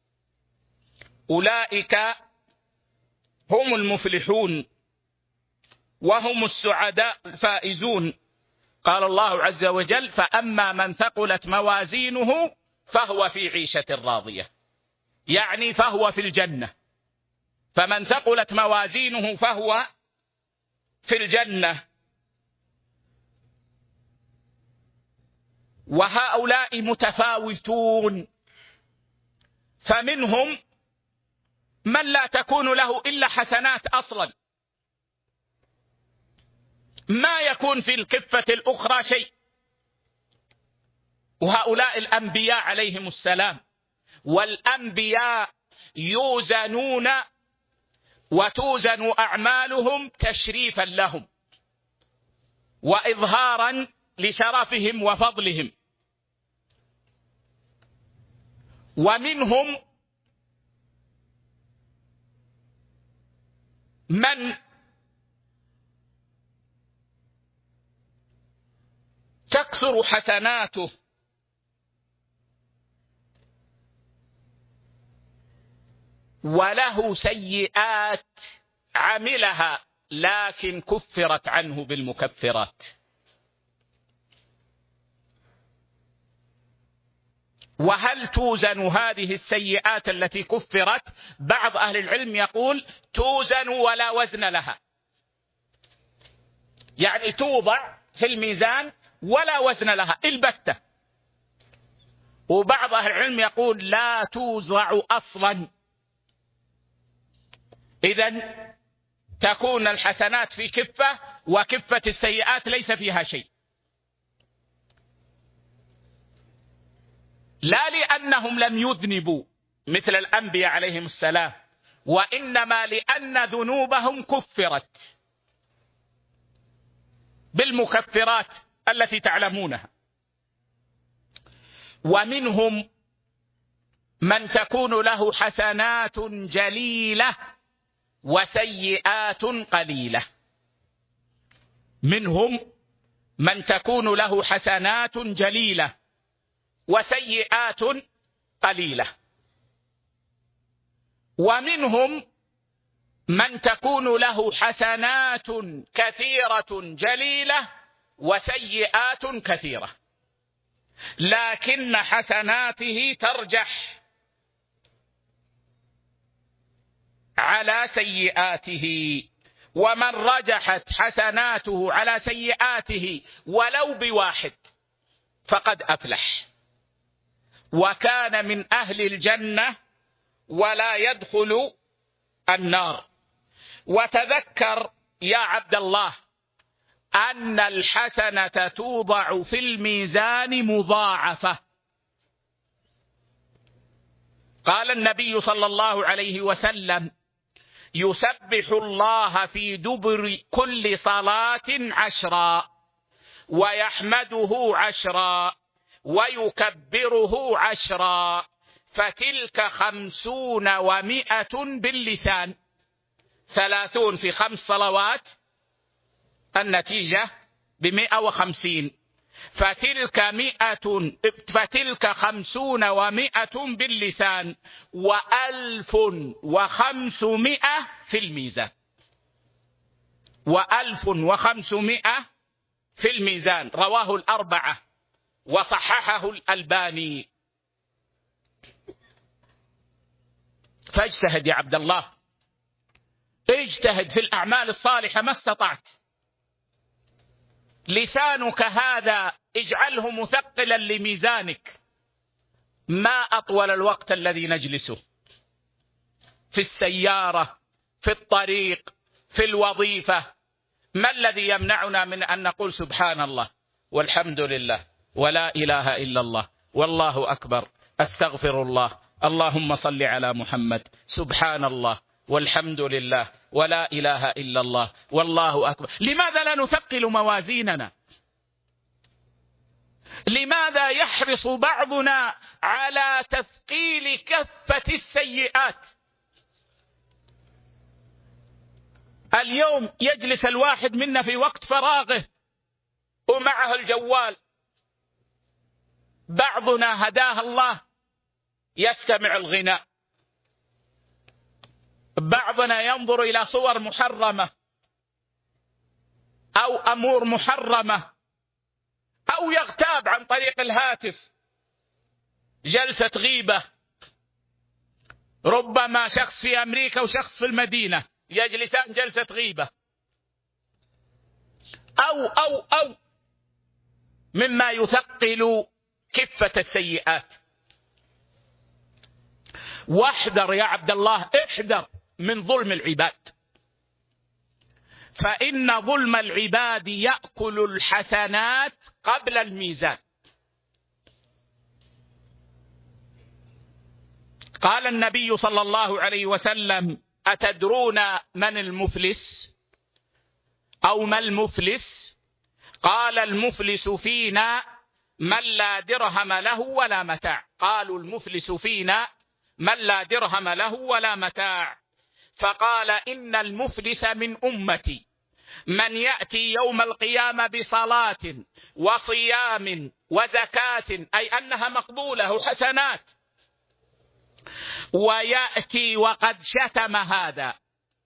أولئك هم المفلحون وهم السعداء الفائزون. قال الله عز وجل: فأما من ثقلت موازينه فهو في عيشة راضية، يعني فهو في الجنة. فمن ثقلت موازينه فهو في الجنة. وهؤلاء متفاوتون، فمنهم من لا تكون له إلا حسنات أصلا، ما يكون في الكفة الأخرى شيء. وهؤلاء الأنبياء عليهم السلام، والأنبياء يوزنون وتوزن أعمالهم تشريفا لهم وإظهارا لشرفهم وفضلهم. ومنهم من تكثر حسناته وله سيئات عملها لكن كفرت عنه بالمكفرات. وهل توزن هذه السيئات التي كفرت؟ بعض أهل العلم يقول توزن ولا وزن لها، يعني توضع في الميزان ولا وزن لها البتة. وبعض أهل العلم يقول لا توزع أصلا، إذن تكون الحسنات في كفة وكفة السيئات ليس فيها شيء، لا لأنهم لم يذنبوا مثل الأنبياء عليهم السلام، وإنما لأن ذنوبهم كفرت بالمكفرات التي تعلمونها. ومنهم من تكون له حسنات جليلة وسيئات قليلة. منهم من تكون له حسنات جليلة وسيئات قليلة. ومنهم من تكون له حسنات كثيرة جليلة وسيئات كثيرة، لكن حسناته ترجح على سيئاته. ومن رجحت حسناته على سيئاته ولو بواحد فقد أفلح وكان من أهل الجنة ولا يدخل النار. وتذكر يا عبد الله أن الحسنة توضع في الميزان مضاعفة. قال النبي صلى الله عليه وسلم: يسبح الله في دبر كل صلاة عشرا ويحمده عشرا ويكبره عشرا، فتلك خمسون ومائة باللسان، ثلاثون في خمس صلوات النتيجة بمئة وخمسين، فتلك مئة فتلك خمسون ومئة باللسان، وألف وخمسمائة في الميزان، وألف وخمسمائة في الميزان. رواه الأربعة وصححه الألباني. فاجتهد يا عبد الله، اجتهد في الأعمال الصالحة ما استطعت. لسانك هذا اجعله مثقلا لميزانك. ما أطول الوقت الذي نجلسه في السيارة، في الطريق، في الوظيفة. ما الذي يمنعنا من أن نقول سبحان الله والحمد لله ولا إله إلا الله والله أكبر أستغفر الله اللهم صل على محمد، سبحان الله والحمد لله ولا إله إلا الله والله أكبر. لماذا لا نثقل موازيننا؟ لماذا يحرص بعضنا على تثقيل كفة السيئات؟ اليوم يجلس الواحد منا في وقت فراغه ومعه الجوال، بعضنا هداه الله يستمع الغناء، بعضنا ينظر إلى صور محرمة أو أمور محرمة، أو يغتاب عن طريق الهاتف، جلسة غيبة. ربما شخص في أمريكا وشخص في المدينة يجلسان جلسة غيبة، أو أو أو مما يثقل كفة السيئات. واحذر يا عبد الله، احذر من ظلم العباد، فإن ظلم العباد يأكل الحسنات قبل الميزان. قال النبي صلى الله عليه وسلم: أتدرون من المفلس أو ما المفلس؟ قال: المفلس فينا من لا درهم له ولا متاع. قالوا: المفلس فينا من لا درهم له ولا متاع. فقال: إن المفلس من أمتي من يأتي يوم القيامة بصلاة وصيام وزكاة، أي أنها مقبولة حسنات، ويأتي وقد شتم هذا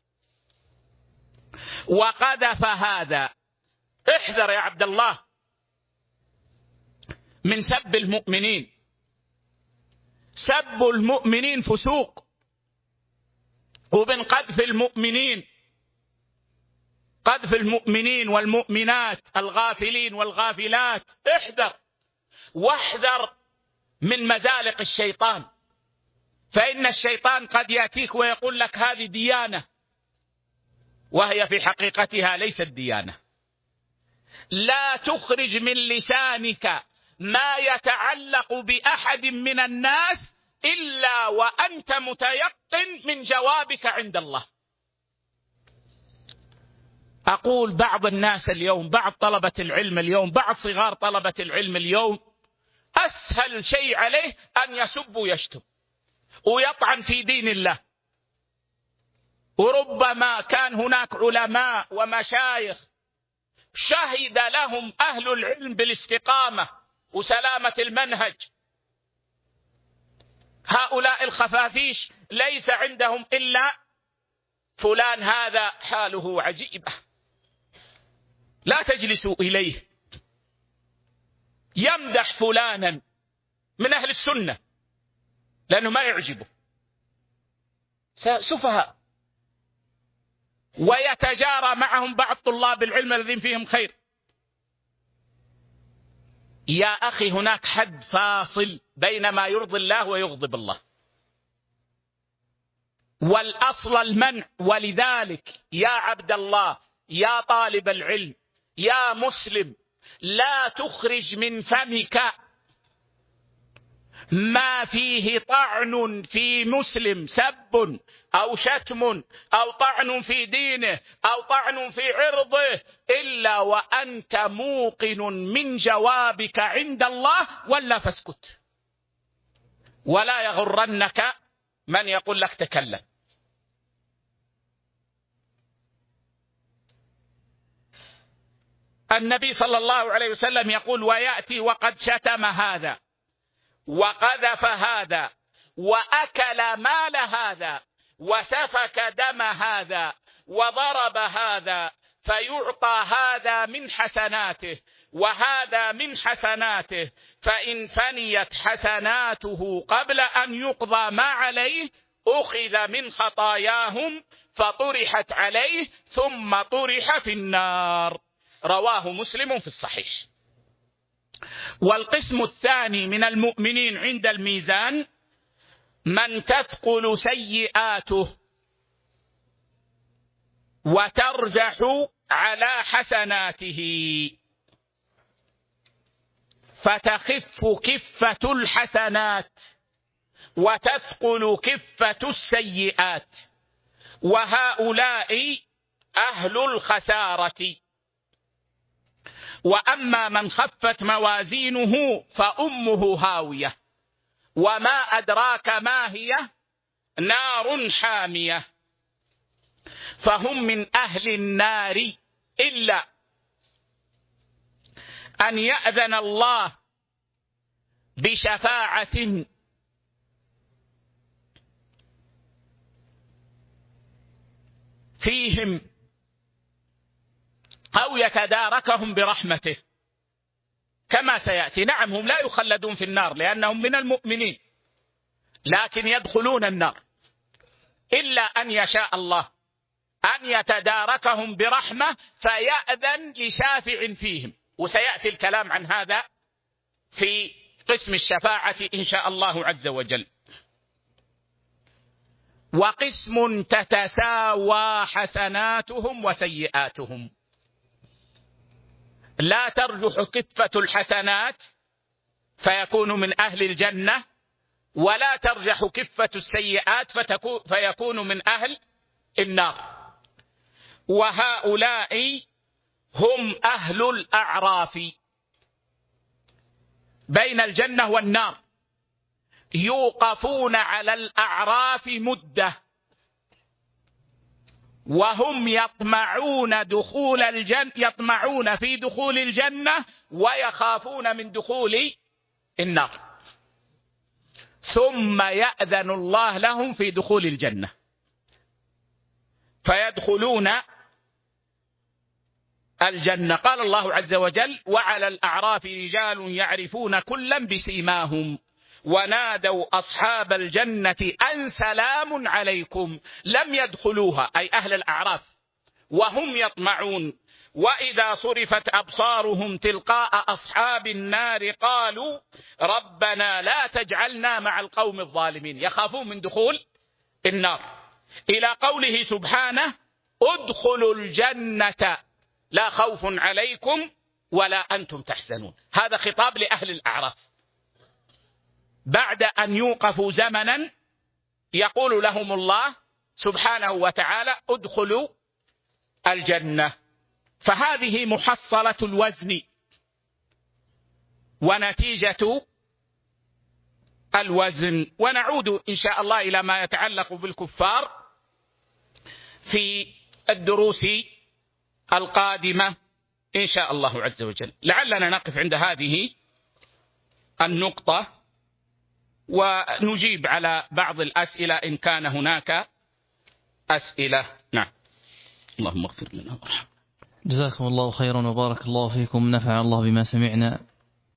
وقذف هذا. احذر يا عبد الله من سب المؤمنين. سب المؤمنين فسوق، ومن قذف المؤمنين، قذف المؤمنين والمؤمنات الغافلين والغافلات. احذر واحذر من مزالق الشيطان، فإن الشيطان قد يأتيك ويقول لك هذه ديانة، وهي في حقيقتها ليست ديانة. لا تخرج من لسانك ما يتعلق بأحد من الناس إلا وأنت متيقن من جوابك عند الله. أقول بعض الناس اليوم، بعض طلبة العلم اليوم، بعض صغار طلبة العلم اليوم، أسهل شيء عليه أن يسب ويشتم ويطعن في دين الله. وربما كان هناك علماء ومشايخ شهد لهم أهل العلم بالاستقامة وسلامة المنهج. هؤلاء الخفافيش ليس عندهم إلا فلان هذا حاله عجيبة، لا تجلسوا إليه. يمدح فلانا من أهل السنة لأنه ما يعجبه، سفهاء. ويتجارى معهم بعض طلاب العلم الذين فيهم خير. يا أخي هناك حد فاصل بين ما يرضي الله ويغضب الله، والأصل المنع. ولذلك يا عبد الله، يا طالب العلم، يا مسلم، لا تخرج من فمك ما فيه طعن في مسلم، سب أو شتم أو طعن في دينه أو طعن في عرضه، إلا وأنت موقن من جوابك عند الله، ولا فاسكت. ولا يغرنك من يقول لك تكلم. النبي صلى الله عليه وسلم يقول: ويأتي وقد شتم هذا وقذف هذا وأكل مال هذا وسفك دم هذا وضرب هذا، فيعطى هذا من حسناته وهذا من حسناته، فإن فنيت حسناته قبل أن يقضى ما عليه أخذ من خطاياهم فطرحت عليه ثم طرح في النار. رواه مسلم في الصحيح. والقسم الثاني من المؤمنين عند الميزان من تثقل سيئاته وترجح على حسناته، فتخف كفة الحسنات وتثقل كفة السيئات، وهؤلاء أهل الخسارة. وأما من خفت موازينه فأمه هاوية، وما أدراك ما هي، نار حامية. فهم من أهل النار إلا أن يأذن الله بشفاعة فيهم أو يتداركهم برحمته كما سيأتي. نعم، هم لا يخلدون في النار لأنهم من المؤمنين، لكن يدخلون النار إلا أن يشاء الله أن يتداركهم برحمة فيأذن لشافع فيهم، وسيأتي الكلام عن هذا في قسم الشفاعة إن شاء الله عز وجل. وقسم تتساوى حسناتهم وسيئاتهم، لا ترجح كفة الحسنات فيكون من أهل الجنة، ولا ترجح كفة السيئات فيكون من أهل النار. وهؤلاء هم أهل الأعراف بين الجنة والنار، يوقفون على الأعراف مدة، وهم يطمعون دخول الجنة، يطمعون في دخول الجنة ويخافون من دخول النار، ثم يأذن الله لهم في دخول الجنة فيدخلون الجنة. قال الله عز وجل: وعلى الأعراف رجال يعرفون كلا بسيماهم ونادوا أصحاب الجنة أن سلام عليكم لم يدخلوها، أي أهل الأعراف، وهم يطمعون. وإذا صرفت أبصارهم تلقاء أصحاب النار قالوا ربنا لا تجعلنا مع القوم الظالمين، يخافون من دخول النار. إلى قوله سبحانه: ادخلوا الجنة لا خوف عليكم ولا أنتم تحزنون. هذا خطاب لأهل الأعراف بعد أن يوقفوا زمنا، يقول لهم الله سبحانه وتعالى: ادخلوا الجنة. فهذه محصلة الوزن ونتيجة الوزن. ونعود إن شاء الله إلى ما يتعلق بالكفار في الدروس القادمة إن شاء الله عز وجل. لعلنا نقف عند هذه النقطة ونجيب على بعض الأسئلة إن كان هناك أسئلة. نعم. اللهم اغفر لنا وارحمنا.
جزاكم الله خيرا وبارك الله فيكم، نفع الله بما سمعنا.